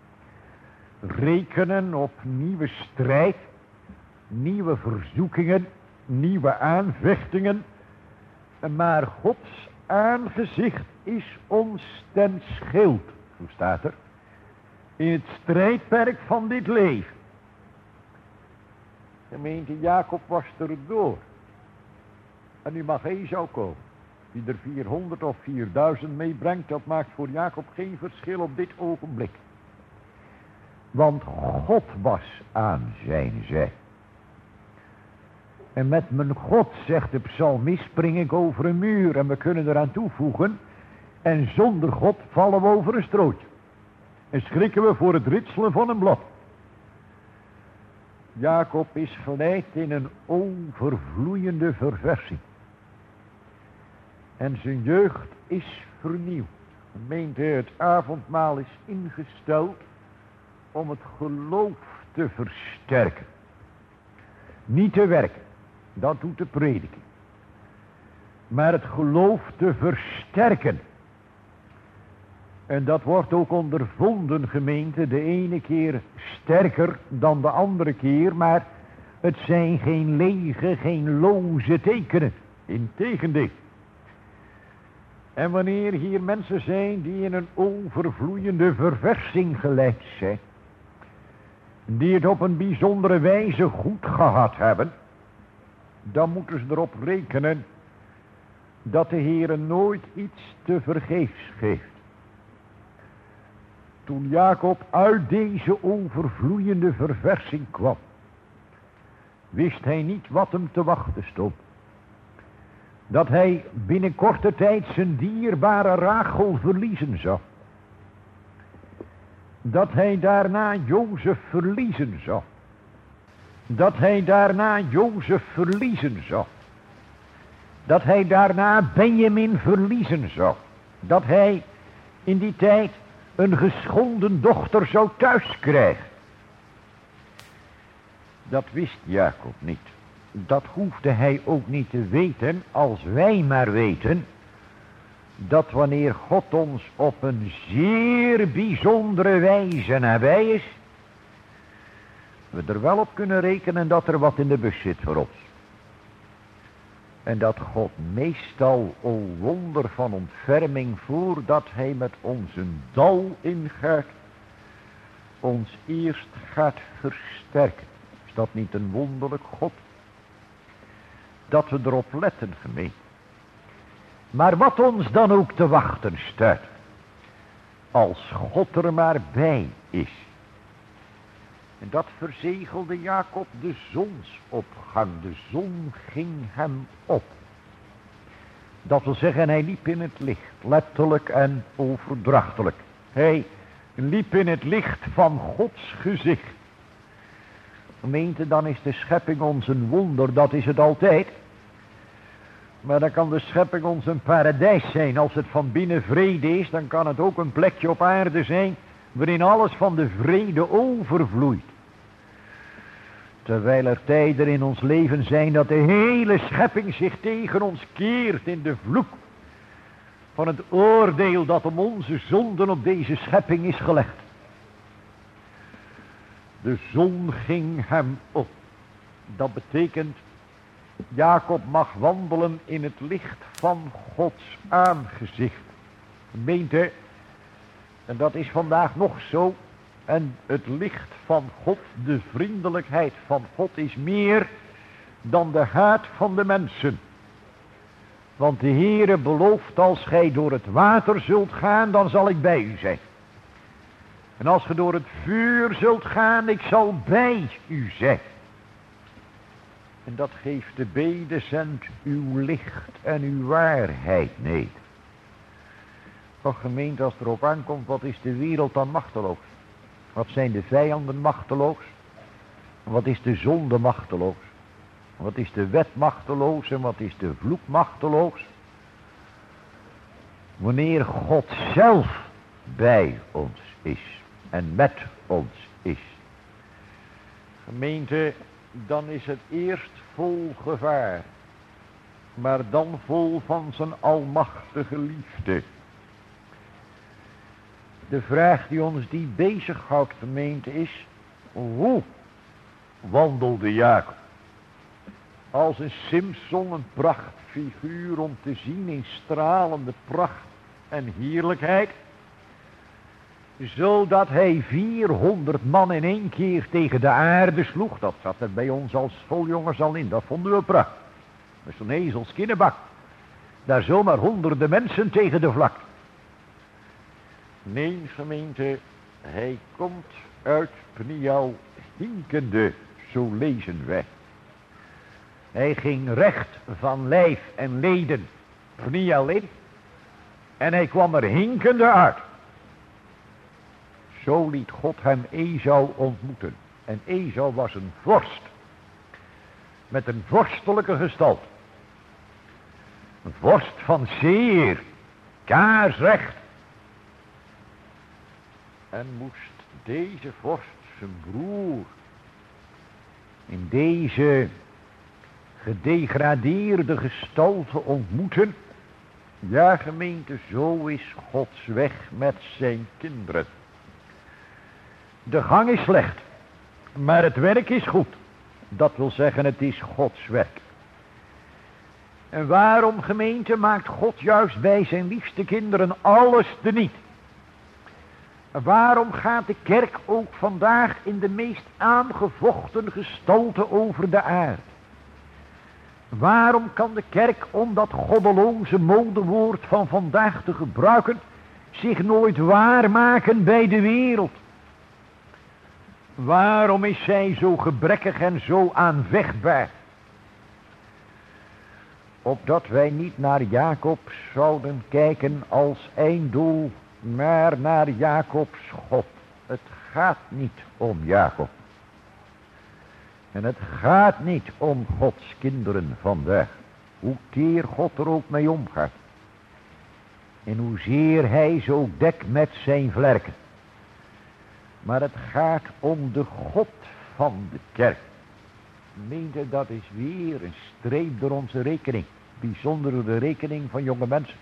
Rekenen op nieuwe strijd. Nieuwe verzoekingen. Nieuwe aanvechtingen. Maar Gods aangezicht is ons ten schild. Zo staat er. In het strijdperk van dit leven. Gemeente Jacob was er door. En nu mag Esau komen. Die er vierhonderd of vierduizend meebrengt, dat maakt voor Jacob geen verschil op dit ogenblik. Want God was aan zijn zij. En met mijn God, zegt de psalmist, spring ik over een muur. En we kunnen eraan toevoegen. En zonder God vallen we over een strootje. En schrikken we voor het ritselen van een blad. Jacob is geleid in een overvloeiende verversing. En zijn jeugd is vernieuwd. Gemeente, het avondmaal is ingesteld om het geloof te versterken. Niet te werken, dat doet de prediking. Maar het geloof te versterken. En dat wordt ook ondervonden, gemeente, de ene keer sterker dan de andere keer. Maar het zijn geen lege, geen loze tekenen. Integendeel. En wanneer hier mensen zijn die in een overvloeiende verversing geleid zijn. Die het op een bijzondere wijze goed gehad hebben. Dan moeten ze erop rekenen dat de Heere nooit iets te vergeefs geeft. Toen Jacob uit deze overvloeiende verversing kwam, wist hij niet wat hem te wachten stond. Dat hij binnen korte tijd zijn dierbare Rachel verliezen zou. Dat hij daarna Jozef verliezen zou. Dat hij daarna Jozef verliezen zou. Dat hij daarna Benjamin verliezen zou. Dat hij in die tijd een geschonden dochter zou thuis krijgen. Dat wist Jacob niet. Dat hoefde hij ook niet te weten, als wij maar weten, dat wanneer God ons op een zeer bijzondere wijze nabij is, we er wel op kunnen rekenen dat er wat in de bus zit voor ons. En dat God meestal, o wonder van ontferming, voordat hij met ons een dal ingaat, ons eerst gaat versterken. Is dat niet een wonderlijk God? Dat we erop letten, gemeente. Maar wat ons dan ook te wachten staat, als God er maar bij is. En dat verzegelde Jacob de zonsopgang. De zon ging hem op. Dat wil zeggen, hij liep in het licht, letterlijk en overdrachtelijk. Hij liep in het licht van Gods gezicht. Gemeente, dan is de schepping ons een wonder, dat is het altijd. Maar dan kan de schepping ons een paradijs zijn. Als het van binnen vrede is, dan kan het ook een plekje op aarde zijn waarin alles van de vrede overvloeit. Terwijl er tijden in ons leven zijn dat de hele schepping zich tegen ons keert in de vloek van het oordeel dat om onze zonden op deze schepping is gelegd. De zon ging hem op. Dat betekent, Jacob mag wandelen in het licht van Gods aangezicht. Gemeente, en dat is vandaag nog zo. En het licht van God, de vriendelijkheid van God is meer dan de haat van de mensen. Want de Heere belooft, als gij door het water zult gaan, dan zal ik bij u zijn. En als ge door het vuur zult gaan, ik zal bij u zijn. En dat geeft de bede, zendt uw licht en uw waarheid neer. Och gemeente, als het erop aankomt, wat is de wereld dan machteloos? Wat zijn de vijanden machteloos? Wat is de zonde machteloos? Wat is de wet machteloos en wat is de vloek machteloos? Wanneer God zelf bij ons is en met ons is. Gemeente, dan is het eerst vol gevaar, maar dan vol van zijn almachtige liefde. De vraag die ons die bezighoudt, gemeente, is: hoe wandelde Jacob? Als een Simson, een prachtfiguur om te zien in stralende pracht en heerlijkheid, zodat hij vierhonderd man in één keer tegen de aarde sloeg. Dat zat er bij ons als schooljongens al in, dat vonden we prachtig. Met zo'n ezelskinnenbak. Daar zomaar honderden mensen tegen de vlak. Nee, gemeente, hij komt uit Peniel hinkende, zo lezen wij. Hij ging recht van lijf en leden Peniel in en hij kwam er hinkende uit. Zo liet God hem Esau ontmoeten. En Esau was een vorst, met een vorstelijke gestalte. Een vorst van zeer, kaarsrecht. En moest deze vorst zijn broer in deze gedegradeerde gestalte ontmoeten. Ja, gemeente, zo is Gods weg met zijn kinderen. De gang is slecht, maar het werk is goed. Dat wil zeggen, het is Gods werk. En waarom, gemeente, maakt God juist bij zijn liefste kinderen alles teniet? Waarom gaat de kerk ook vandaag in de meest aangevochten gestalte over de aarde? Waarom kan de kerk, om dat goddeloze modewoord van vandaag te gebruiken, zich nooit waarmaken bij de wereld? Waarom is zij zo gebrekkig en zo aanvechtbaar? Opdat wij niet naar Jacob zouden kijken als einddoel, maar naar Jacobs God. Het gaat niet om Jacob. En het gaat niet om Gods kinderen vandaag. Hoe keer God er ook mee omgaat. En hoezeer hij zo dekt met zijn vlerken. Maar het gaat om de God van de kerk. Meende, dat is weer een streep door onze rekening. Bijzonder de rekening van jonge mensen.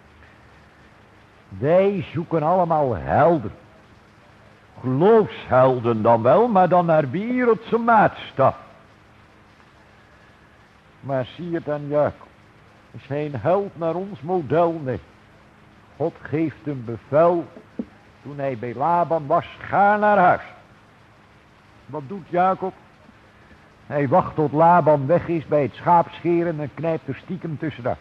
Wij zoeken allemaal helden. Geloofshelden dan wel, maar dan naar wereldse maatstaf. Maar zie het aan Jacob. Is hij een held naar ons model? Nee. God geeft een bevel. Toen hij bij Laban was, ga naar huis. Wat doet Jacob? Hij wacht tot Laban weg is bij het schaapscheren en knijpt er stiekem tussenuit.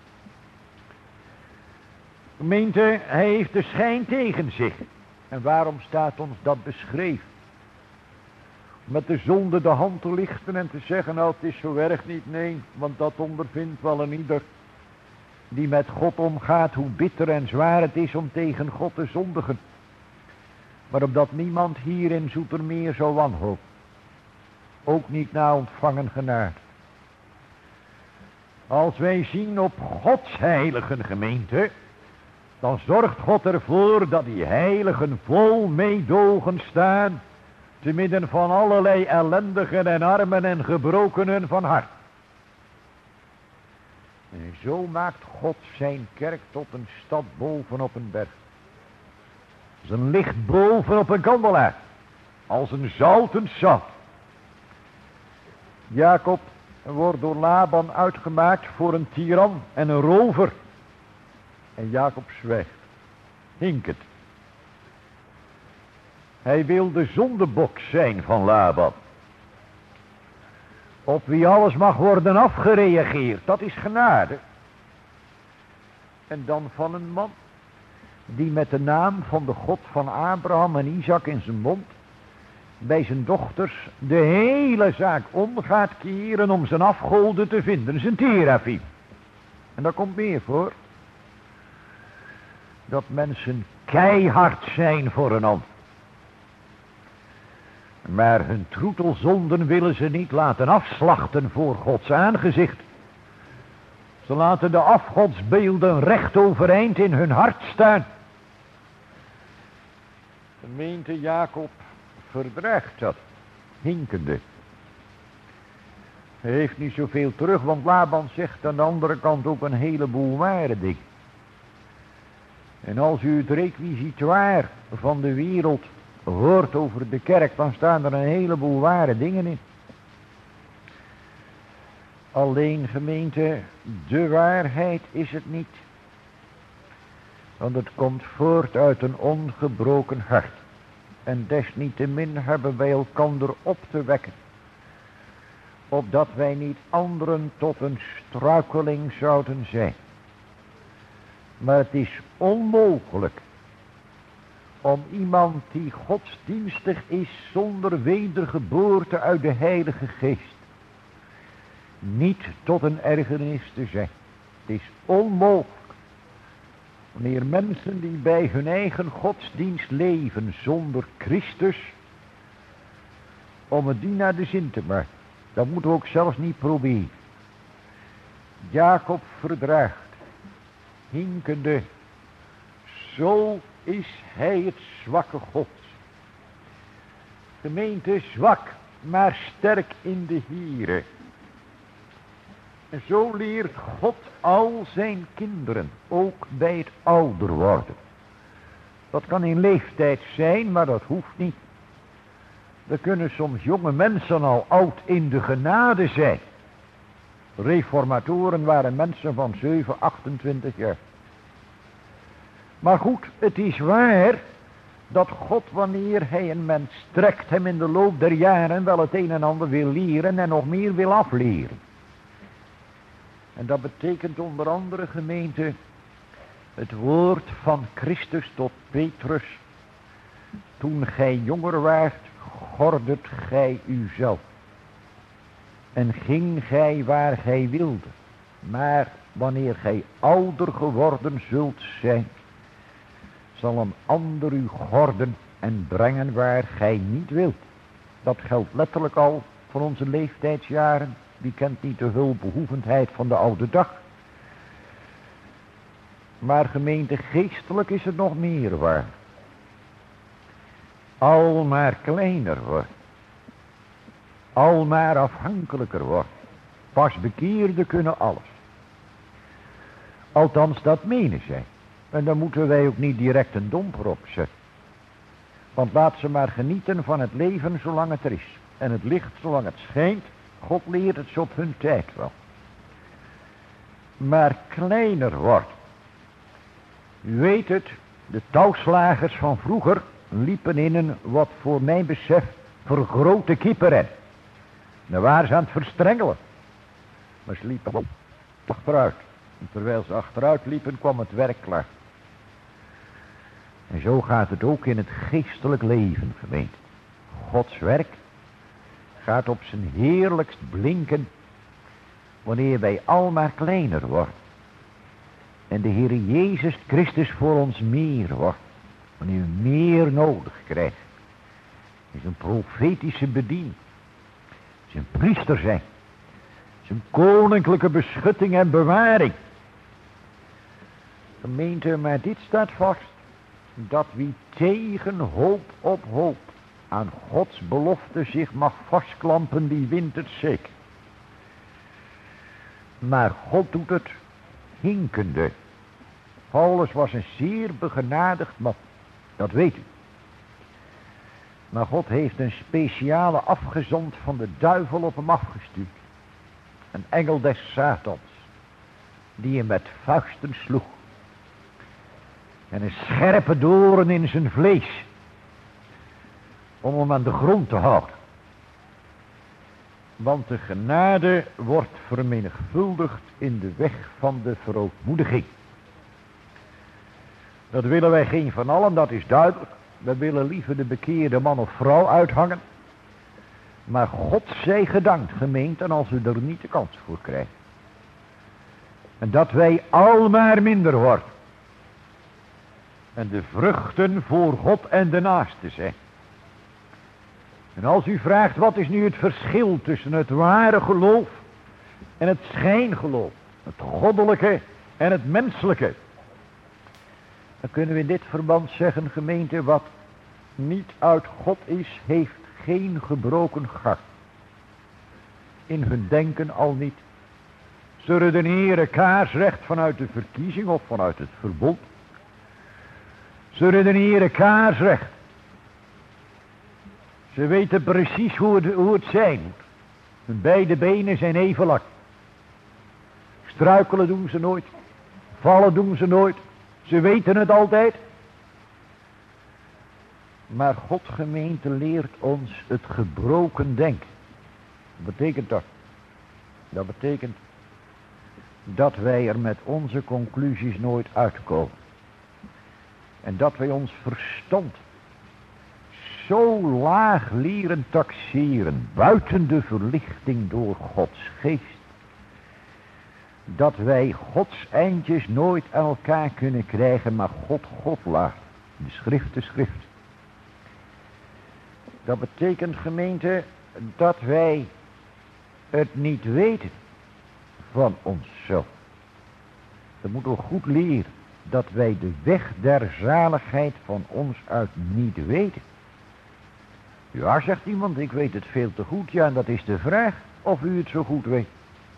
Gemeente, hij heeft de schijn tegen zich. En waarom staat ons dat beschreven? Met de zonde de hand te lichten en te zeggen, nou het is zo erg niet, nee, want dat ondervindt wel een ieder. die met God omgaat, hoe bitter en zwaar het is om tegen God te zondigen. Maar opdat niemand hier in Zoetermeer zou wanhopen. Ook niet na ontvangen genade. Als wij zien op Gods heilige gemeente, dan zorgt God ervoor dat die heiligen vol meedogen staan, te midden van allerlei ellendigen en armen en gebrokenen van hart. En zo maakt God zijn kerk tot een stad boven op een berg. Als een licht boven op een kandelaar. Als een zoutend zout. Jacob wordt door Laban uitgemaakt voor een tiran en een rover. En Jacob zwijgt. Hinkend. Hij wil de zondebok zijn van Laban. Op wie alles mag worden afgereageerd. Dat is genade. En dan van een man die met de naam van de God van Abraham en Isaac in zijn mond bij zijn dochters de hele zaak om gaat keren om zijn afgoden te vinden. Zijn terafim. En daar komt meer voor. Dat mensen keihard zijn voor een ander. Maar hun troetelzonden willen ze niet laten afslachten voor Gods aangezicht. Ze laten de afgodsbeelden recht overeind in hun hart staan. Gemeente Jacob verdraagt dat, hinkende. Hij heeft niet zoveel terug, want Laban zegt aan de andere kant ook een heleboel ware dingen. En als u het requisitoir van de wereld hoort over de kerk, dan staan er een heleboel ware dingen in. Alleen gemeente, de waarheid is het niet. Want het komt voort uit een ongebroken hart. En desniettemin hebben wij elkander op te wekken. Opdat wij niet anderen tot een struikeling zouden zijn. Maar het is onmogelijk om iemand die godsdienstig is zonder wedergeboorte uit de Heilige Geest niet tot een ergernis te zijn. Het is onmogelijk. Wanneer mensen die bij hun eigen godsdienst leven zonder Christus, om het die naar de zin te maken, dat moeten we ook zelfs niet proberen. Jacob verdraagt, hinkende, zo is hij het zwakke God. Gemeente zwak, maar sterk in de Here. En zo leert God al zijn kinderen, ook bij het ouder worden. Dat kan in leeftijd zijn, maar dat hoeft niet. Er kunnen soms jonge mensen al oud in de genade zijn. Reformatoren waren mensen van zeven, achtentwintig jaar. Maar goed, het is waar dat God, wanneer hij een mens trekt, hem in de loop der jaren wel het een en ander wil leren en nog meer wil afleren. En dat betekent onder andere, gemeente, het woord van Christus tot Petrus. Toen gij jonger waart, gordet gij uzelf. En ging gij waar gij wilde. Maar wanneer gij ouder geworden zult zijn, zal een ander u gorden en brengen waar gij niet wilt. Dat geldt letterlijk al voor onze leeftijdsjaren. Wie kent niet de hulpbehoevendheid van de oude dag? Maar gemeente, geestelijk is het nog meer waar. Al maar kleiner wordt. Al maar afhankelijker wordt. Pas bekeerden kunnen alles. Althans, dat menen zij. En dan moeten wij ook niet direct een domper op zetten. Want laat ze maar genieten van het leven zolang het er is. En het licht zolang het schijnt. God leert het ze op hun tijd wel. Maar kleiner wordt. U weet het, de touwslagers van vroeger liepen in een, wat voor mijn besef, vergrote kieperen. Dan waren ze aan het verstrengelen. Maar ze liepen achteruit. En terwijl ze achteruit liepen, kwam het werk klaar. En zo gaat het ook in het geestelijk leven, gemeente. Gods werk gaat op zijn heerlijkst blinken wanneer wij al maar kleiner worden. en de Heer Jezus Christus voor ons meer wordt, wanneer we meer nodig krijgen, is een profetische bediening, is een priester zijn, is een koninklijke beschutting en bewaring. Gemeente, maar dit staat vast, dat wie tegen hoop op hoop aan Gods belofte zich mag vastklampen, die wint het zeker. Maar God doet het hinkende. Paulus was een zeer begenadigd man, dat weet u. Maar God heeft een speciale afgezond van de duivel op hem afgestuurd. Een engel des Satans, die hem met vuisten sloeg. En een scherpe doorn in zijn vlees, om hem aan de grond te houden. Want de genade wordt vermenigvuldigd in de weg van de verootmoediging. Dat willen wij geen van allen, dat is duidelijk. We willen liever de bekeerde man of vrouw uithangen. Maar God zij gedankt, gemeente, als we er niet de kans voor krijgen. En dat wij al maar minder worden. En de vruchten voor God en de naaste zijn. En als u vraagt, wat is nu het verschil tussen het ware geloof en het schijngeloof, het goddelijke en het menselijke, dan kunnen we in dit verband zeggen, gemeente, wat niet uit God is, heeft geen gebroken hart. In hun denken al niet. Ze redeneren kaarsrecht vanuit de verkiezing of vanuit het verbond. Ze redeneren kaarsrecht. Ze weten precies hoe het, hoe het zijn moet. Hun beide benen zijn even lang. Struikelen doen ze nooit. Vallen doen ze nooit. Ze weten het altijd. Maar God, gemeente, leert ons het gebroken denken. Wat betekent dat? Dat betekent dat wij er met onze conclusies nooit uitkomen. En dat wij ons verstand zo laag leren taxeren, buiten de verlichting door Gods geest, dat wij Gods eindjes nooit aan elkaar kunnen krijgen, maar God God laat. De schrift de schrift. Dat betekent, gemeente, dat wij het niet weten van onszelf. Dat moeten we goed leren, dat wij de weg der zaligheid van ons uit niet weten. Ja, zegt iemand, ik weet het veel te goed. Ja, en dat is de vraag of u het zo goed weet.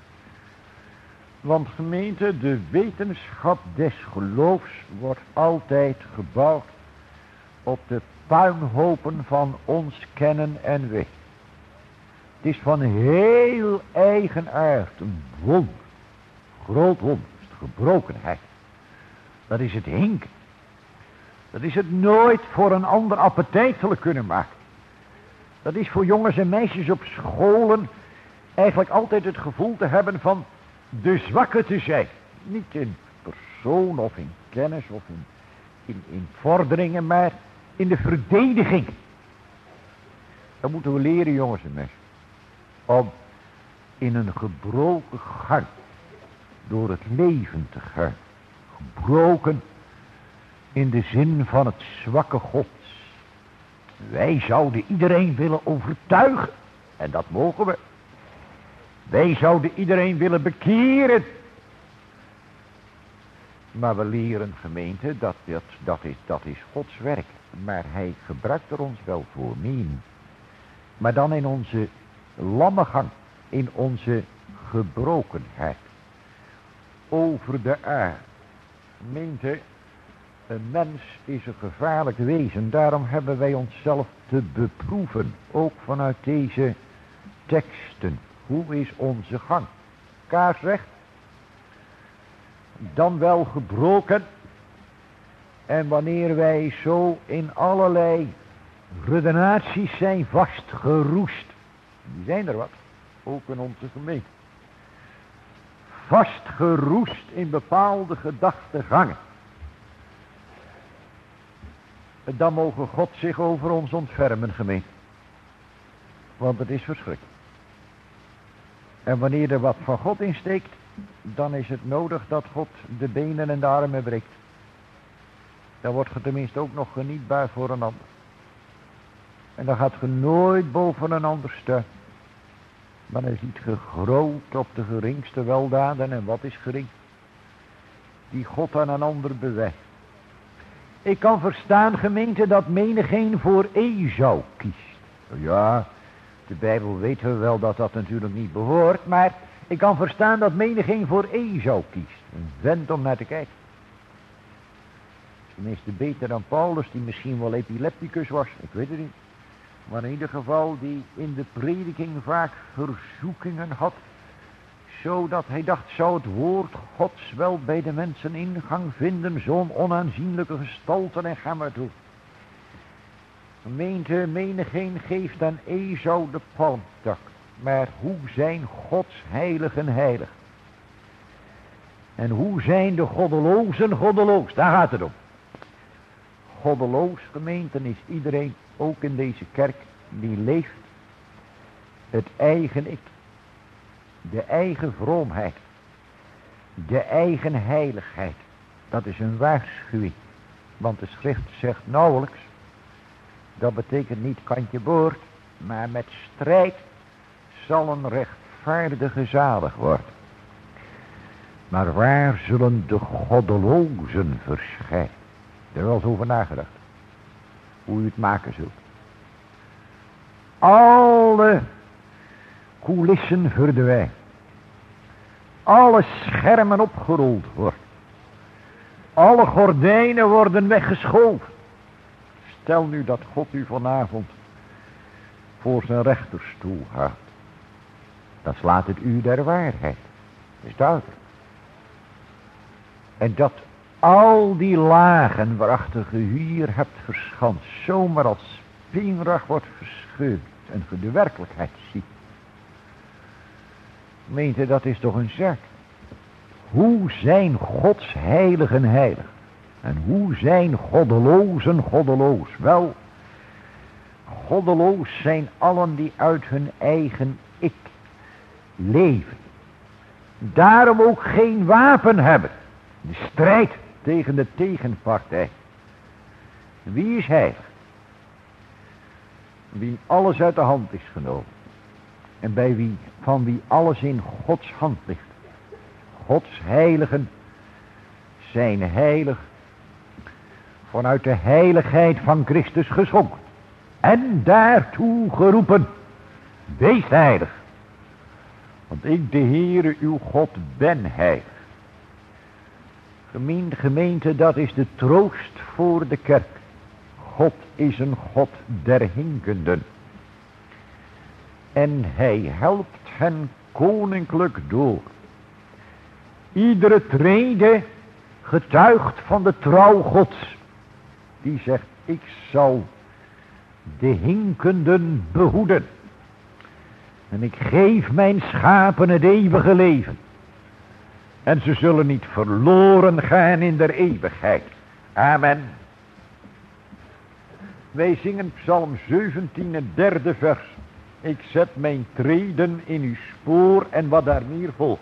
Want gemeente, de wetenschap des geloofs wordt altijd gebouwd op de puinhopen van ons kennen en weten. Het is van heel eigen aard een wonder, groot wonder, is de gebrokenheid. Dat is het hinken. Dat is het nooit voor een ander appetijtelijk kunnen maken. Dat is voor jongens en meisjes op scholen eigenlijk altijd het gevoel te hebben van de zwakke te zijn. Niet in persoon of in kennis of in, in, in vorderingen, maar in de verdediging. Dat moeten we leren, jongens en meisjes. Om in een gebroken hart door het leven te gaan. Gebroken in de zin van het zwakke Gods. Wij zouden iedereen willen overtuigen. En dat mogen we. Wij zouden iedereen willen bekeren. Maar we leren, gemeente, dat, dat, dat, is, dat is Gods werk. Maar hij gebruikt er ons wel voor mee. Maar dan in onze lammegang. In onze gebrokenheid. Over de aarde. Gemeente, een mens is een gevaarlijk wezen. Daarom hebben wij onszelf te beproeven. Ook vanuit deze teksten. Hoe is onze gang? Kaarsrecht. Dan wel gebroken. En wanneer wij zo in allerlei redenaties zijn vastgeroest. Die zijn er wat. Ook in onze gemeente. Vastgeroest in bepaalde gedachtegangen. Dan mogen God zich over ons ontfermen, gemeente. Want het is verschrikkelijk. En wanneer er wat van God insteekt, dan is het nodig dat God de benen en de armen breekt. Dan wordt je tenminste ook nog genietbaar voor een ander. En dan gaat je nooit boven een ander staan. Maar dan ziet je groot op de geringste weldaden. En wat is gering? Die God aan een ander bewijst. Ik kan verstaan, gemeente, dat menigeen voor Esau kiest. Ja, de Bijbel weten we wel dat dat natuurlijk niet behoort. Maar ik kan verstaan dat menigeen voor Esau kiest. Een vent om naar te kijken. Tenminste beter dan Paulus, die misschien wel epilepticus was. Ik weet het niet. Maar in ieder geval die in de prediking vaak verzoekingen had. Zodat hij dacht, zou het woord Gods wel bij de mensen ingang vinden. Zo'n onaanzienlijke gestalte, en ga maar toe. Gemeente, menigeen geeft aan Esau de palmtak. Maar hoe zijn Gods heiligen heilig? En hoe zijn de goddelozen goddeloos? Daar gaat het om. Goddeloos, gemeente, is iedereen, ook in deze kerk, die leeft het eigen ik. De eigen vroomheid. De eigen heiligheid. Dat is een waarschuwing. Want de schrift zegt nauwelijks. Dat betekent niet kantje boord. Maar met strijd zal een rechtvaardige zalig worden. Maar waar zullen de goddelozen verschijnen? Er wel eens over nagedacht. Hoe u het maken zult. Alle coulissen verdwijnen. Alle schermen opgerold worden. Alle gordijnen worden weggeschoven. Stel nu dat God u vanavond voor zijn rechterstoel houdt. Dan slaat het u der waarheid. Dat is duidelijk. En dat al die lagen waarachter ge hier hebt verschanst, zomaar als spinrag wordt verscheurd en ge de werkelijkheid ziet. Meent u, dat is toch een zaak? Hoe zijn Gods heiligen heilig? En hoe zijn goddelozen goddeloos? Wel, goddeloos zijn allen die uit hun eigen ik leven. Daarom ook geen wapen hebben. De strijd tegen de tegenpartij. Wie is heilig? Wie alles uit de hand is genomen. En bij wie, van wie alles in Gods hand ligt. Gods heiligen zijn heilig. Vanuit de heiligheid van Christus geschonken. En daartoe geroepen. Wees heilig. Want ik, de Heere, uw God, ben heilig. Gemeente, dat is de troost voor de kerk. God is een God der hinkenden. En hij helpt hen koninklijk door. Iedere trede getuigt van de trouw Gods. Die zegt, ik zal de hinkenden behoeden. En ik geef mijn schapen het eeuwige leven. En ze zullen niet verloren gaan in der eeuwigheid. Amen. Wij zingen Psalm zeventien, het derde vers. Ik zet mijn treden in uw spoor en wat daar meer volgt.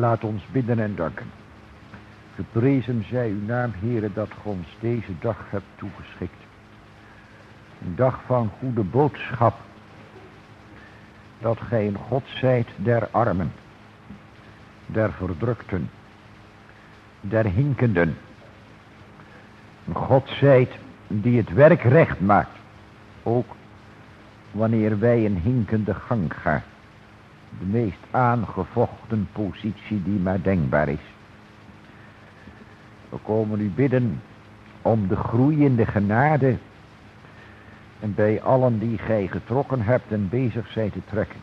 Laat ons bidden en danken. Geprezen zij uw naam, Heere, dat ge ons deze dag hebt toegeschikt. Een dag van goede boodschap. Dat gij een God zijt der armen, der verdrukten, der hinkenden. Een God zijt die het werk recht maakt. Ook wanneer wij een hinkende gang gaan. De meest aangevochten positie die maar denkbaar is. We komen u bidden om de groeiende genade. En bij allen die gij getrokken hebt en bezig zijt te trekken.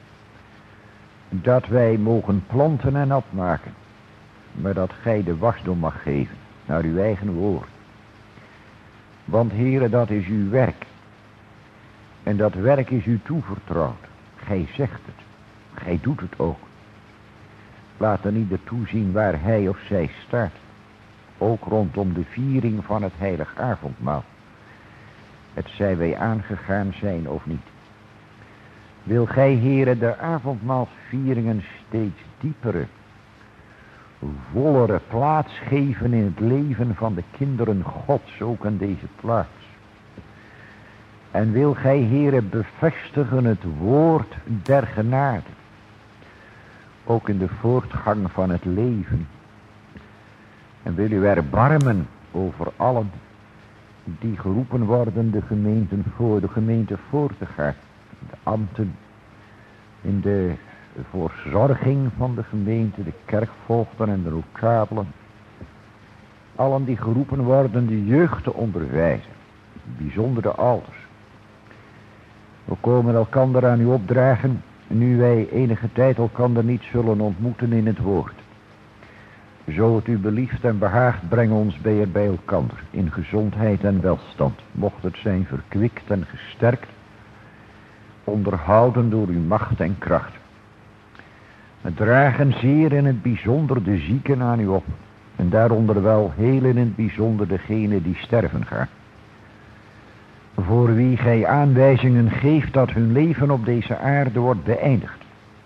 Dat wij mogen planten en opmaken. Maar dat gij de wasdom mag geven naar uw eigen woord. Want Heere, dat is uw werk. En dat werk is u toevertrouwd. Gij zegt het. Gij doet het ook. Laat er ieder toezien waar hij of zij staat. Ook rondom de viering van het heilig avondmaal. Het zij wij aangegaan zijn of niet. Wil gij, Heere, de avondmaalsvieringen steeds diepere, vollere plaats geven in het leven van de kinderen Gods, ook in deze plaats. En wil gij, Heere, bevestigen het woord der genade, ook in de voortgang van het leven. En wil u erbarmen over allen die geroepen worden de gemeenten voor, de gemeente voor te gaan. De ambten in de verzorging van de gemeente, de kerkvoogden en de lokabelen. Allen die geroepen worden de jeugd te onderwijzen, bijzonder de ouders. We komen elkander aan u opdragen, nu wij enige tijd elkander niet zullen ontmoeten in het woord. Zo het u belieft en behaagt, breng ons bij er bij elkander, in gezondheid en welstand. Mocht het zijn verkwikt en gesterkt, onderhouden door uw macht en kracht. We dragen zeer in het bijzonder de zieken aan u op, en daaronder wel heel in het bijzonder degene die sterven gaan. Voor wie gij aanwijzingen geeft dat hun leven op deze aarde wordt beëindigd.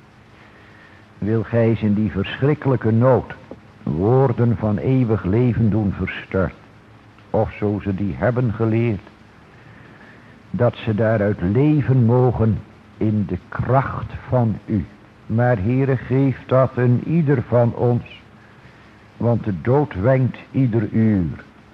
Wil gij ze in die verschrikkelijke nood woorden van eeuwig leven doen verstaan, of zo ze die hebben geleerd, dat ze daaruit leven mogen in de kracht van u. Maar Heere, geef dat een ieder van ons, want de dood wenkt ieder uur.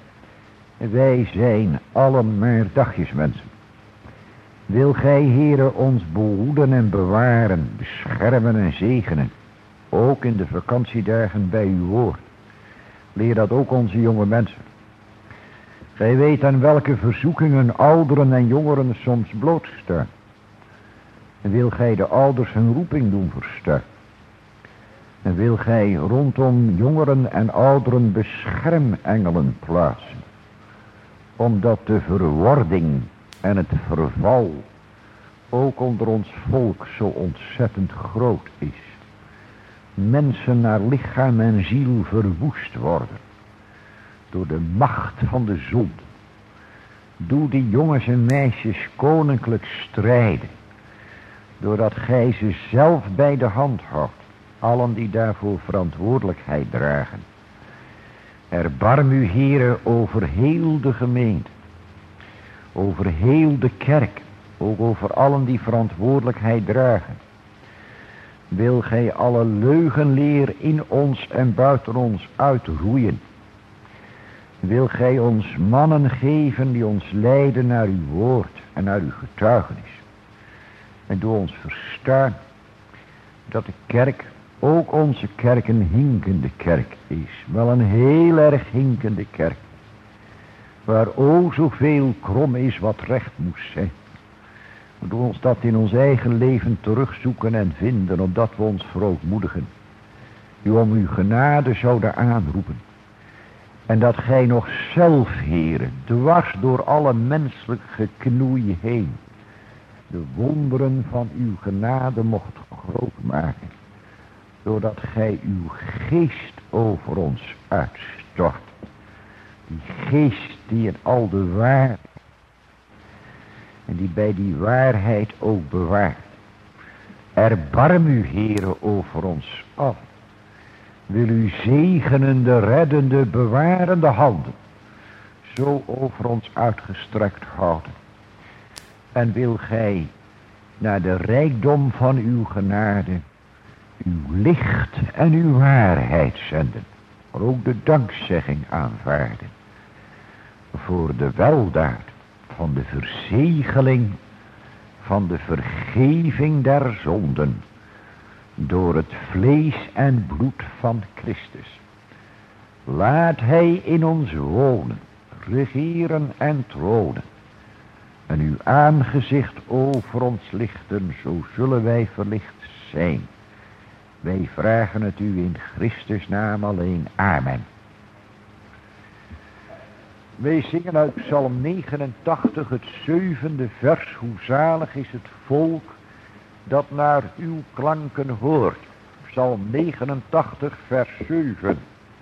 Wij zijn allen maar dagjesmensen. Wil gij, Heere, ons behoeden en bewaren, beschermen en zegenen, ook in de vakantiedagen bij uw woord. Leer dat ook onze jonge mensen. Gij weet aan welke verzoekingen ouderen en jongeren soms blootstaan. En wil gij de ouders hun roeping doen verstaan. En wil gij rondom jongeren en ouderen beschermengelen plaatsen. Omdat de verwording en het verval ook onder ons volk zo ontzettend groot is. Mensen naar lichaam en ziel verwoest worden. Door de macht van de zonde. Doe die jongens en meisjes koninklijk strijden. Doordat gij ze zelf bij de hand houdt. Allen die daarvoor verantwoordelijkheid dragen. Erbarm u, Heere, over heel de gemeente. Over heel de kerk. Ook over allen die verantwoordelijkheid dragen. Wil gij alle leugenleer in ons en buiten ons uitroeien. Wil gij ons mannen geven die ons leiden naar uw woord en naar uw getuigenis. En doe ons verstaan dat de kerk, ook onze kerk, een hinkende kerk is. Wel een heel erg hinkende kerk. Waar o zoveel krom is wat recht moest zijn. Doe ons dat in ons eigen leven terugzoeken en vinden, opdat we ons verootmoedigen. U om uw genade zouden aanroepen. En dat gij nog zelf, Heere, dwars door alle menselijk geknoei heen, de wonderen van uw genade mocht groot maken. Doordat gij uw geest over ons uitstort. Die geest die in al de waarheid en die bij die waarheid ook bewaart. Erbarm u, Heere, over ons af. wil u zegenende, reddende, bewarende handen zo over ons uitgestrekt houden. En wil gij naar de rijkdom van uw genade uw licht en uw waarheid zenden. Maar ook de dankzegging aanvaarden voor de weldaad van de verzegeling van de vergeving der zonden door het vlees en bloed van Christus. Laat hij in ons wonen, regeren en tronen, en uw aangezicht over ons lichten, zo zullen wij verlicht zijn. Wij vragen het u in Christus naam alleen. Amen. Wij zingen uit Psalm negenentachtig het zevende vers. Hoe zalig is het volk dat naar uw klanken hoort. Psalm negenentachtig vers zeven.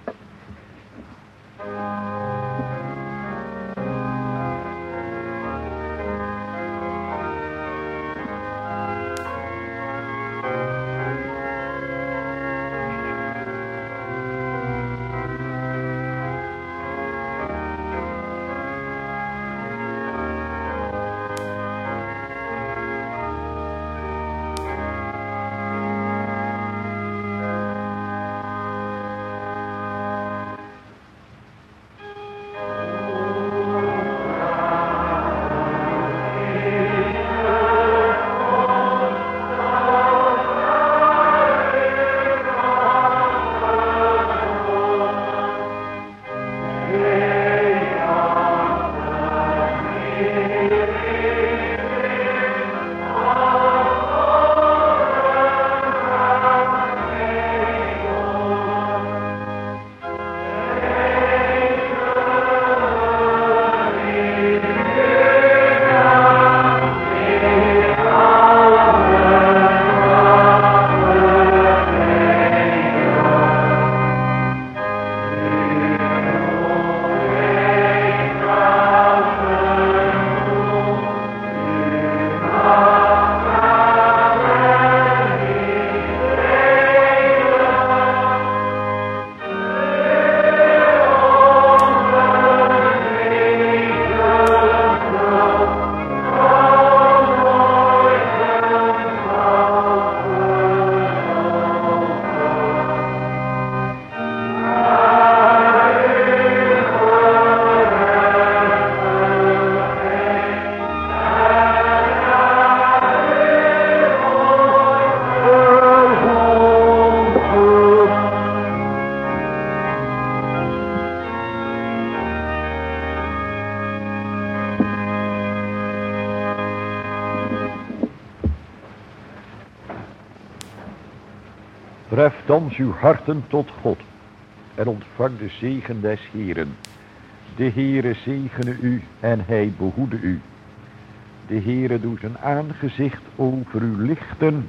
Treft thans uw harten tot God en ontvang de zegen des Heeren. De Heere zegene u en hij behoede u. De Heere doet zijn aangezicht over u lichten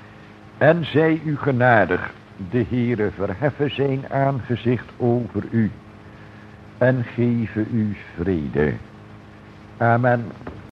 en zij u genadig. De Heere verheffe zijn aangezicht over u en geven u vrede. Amen.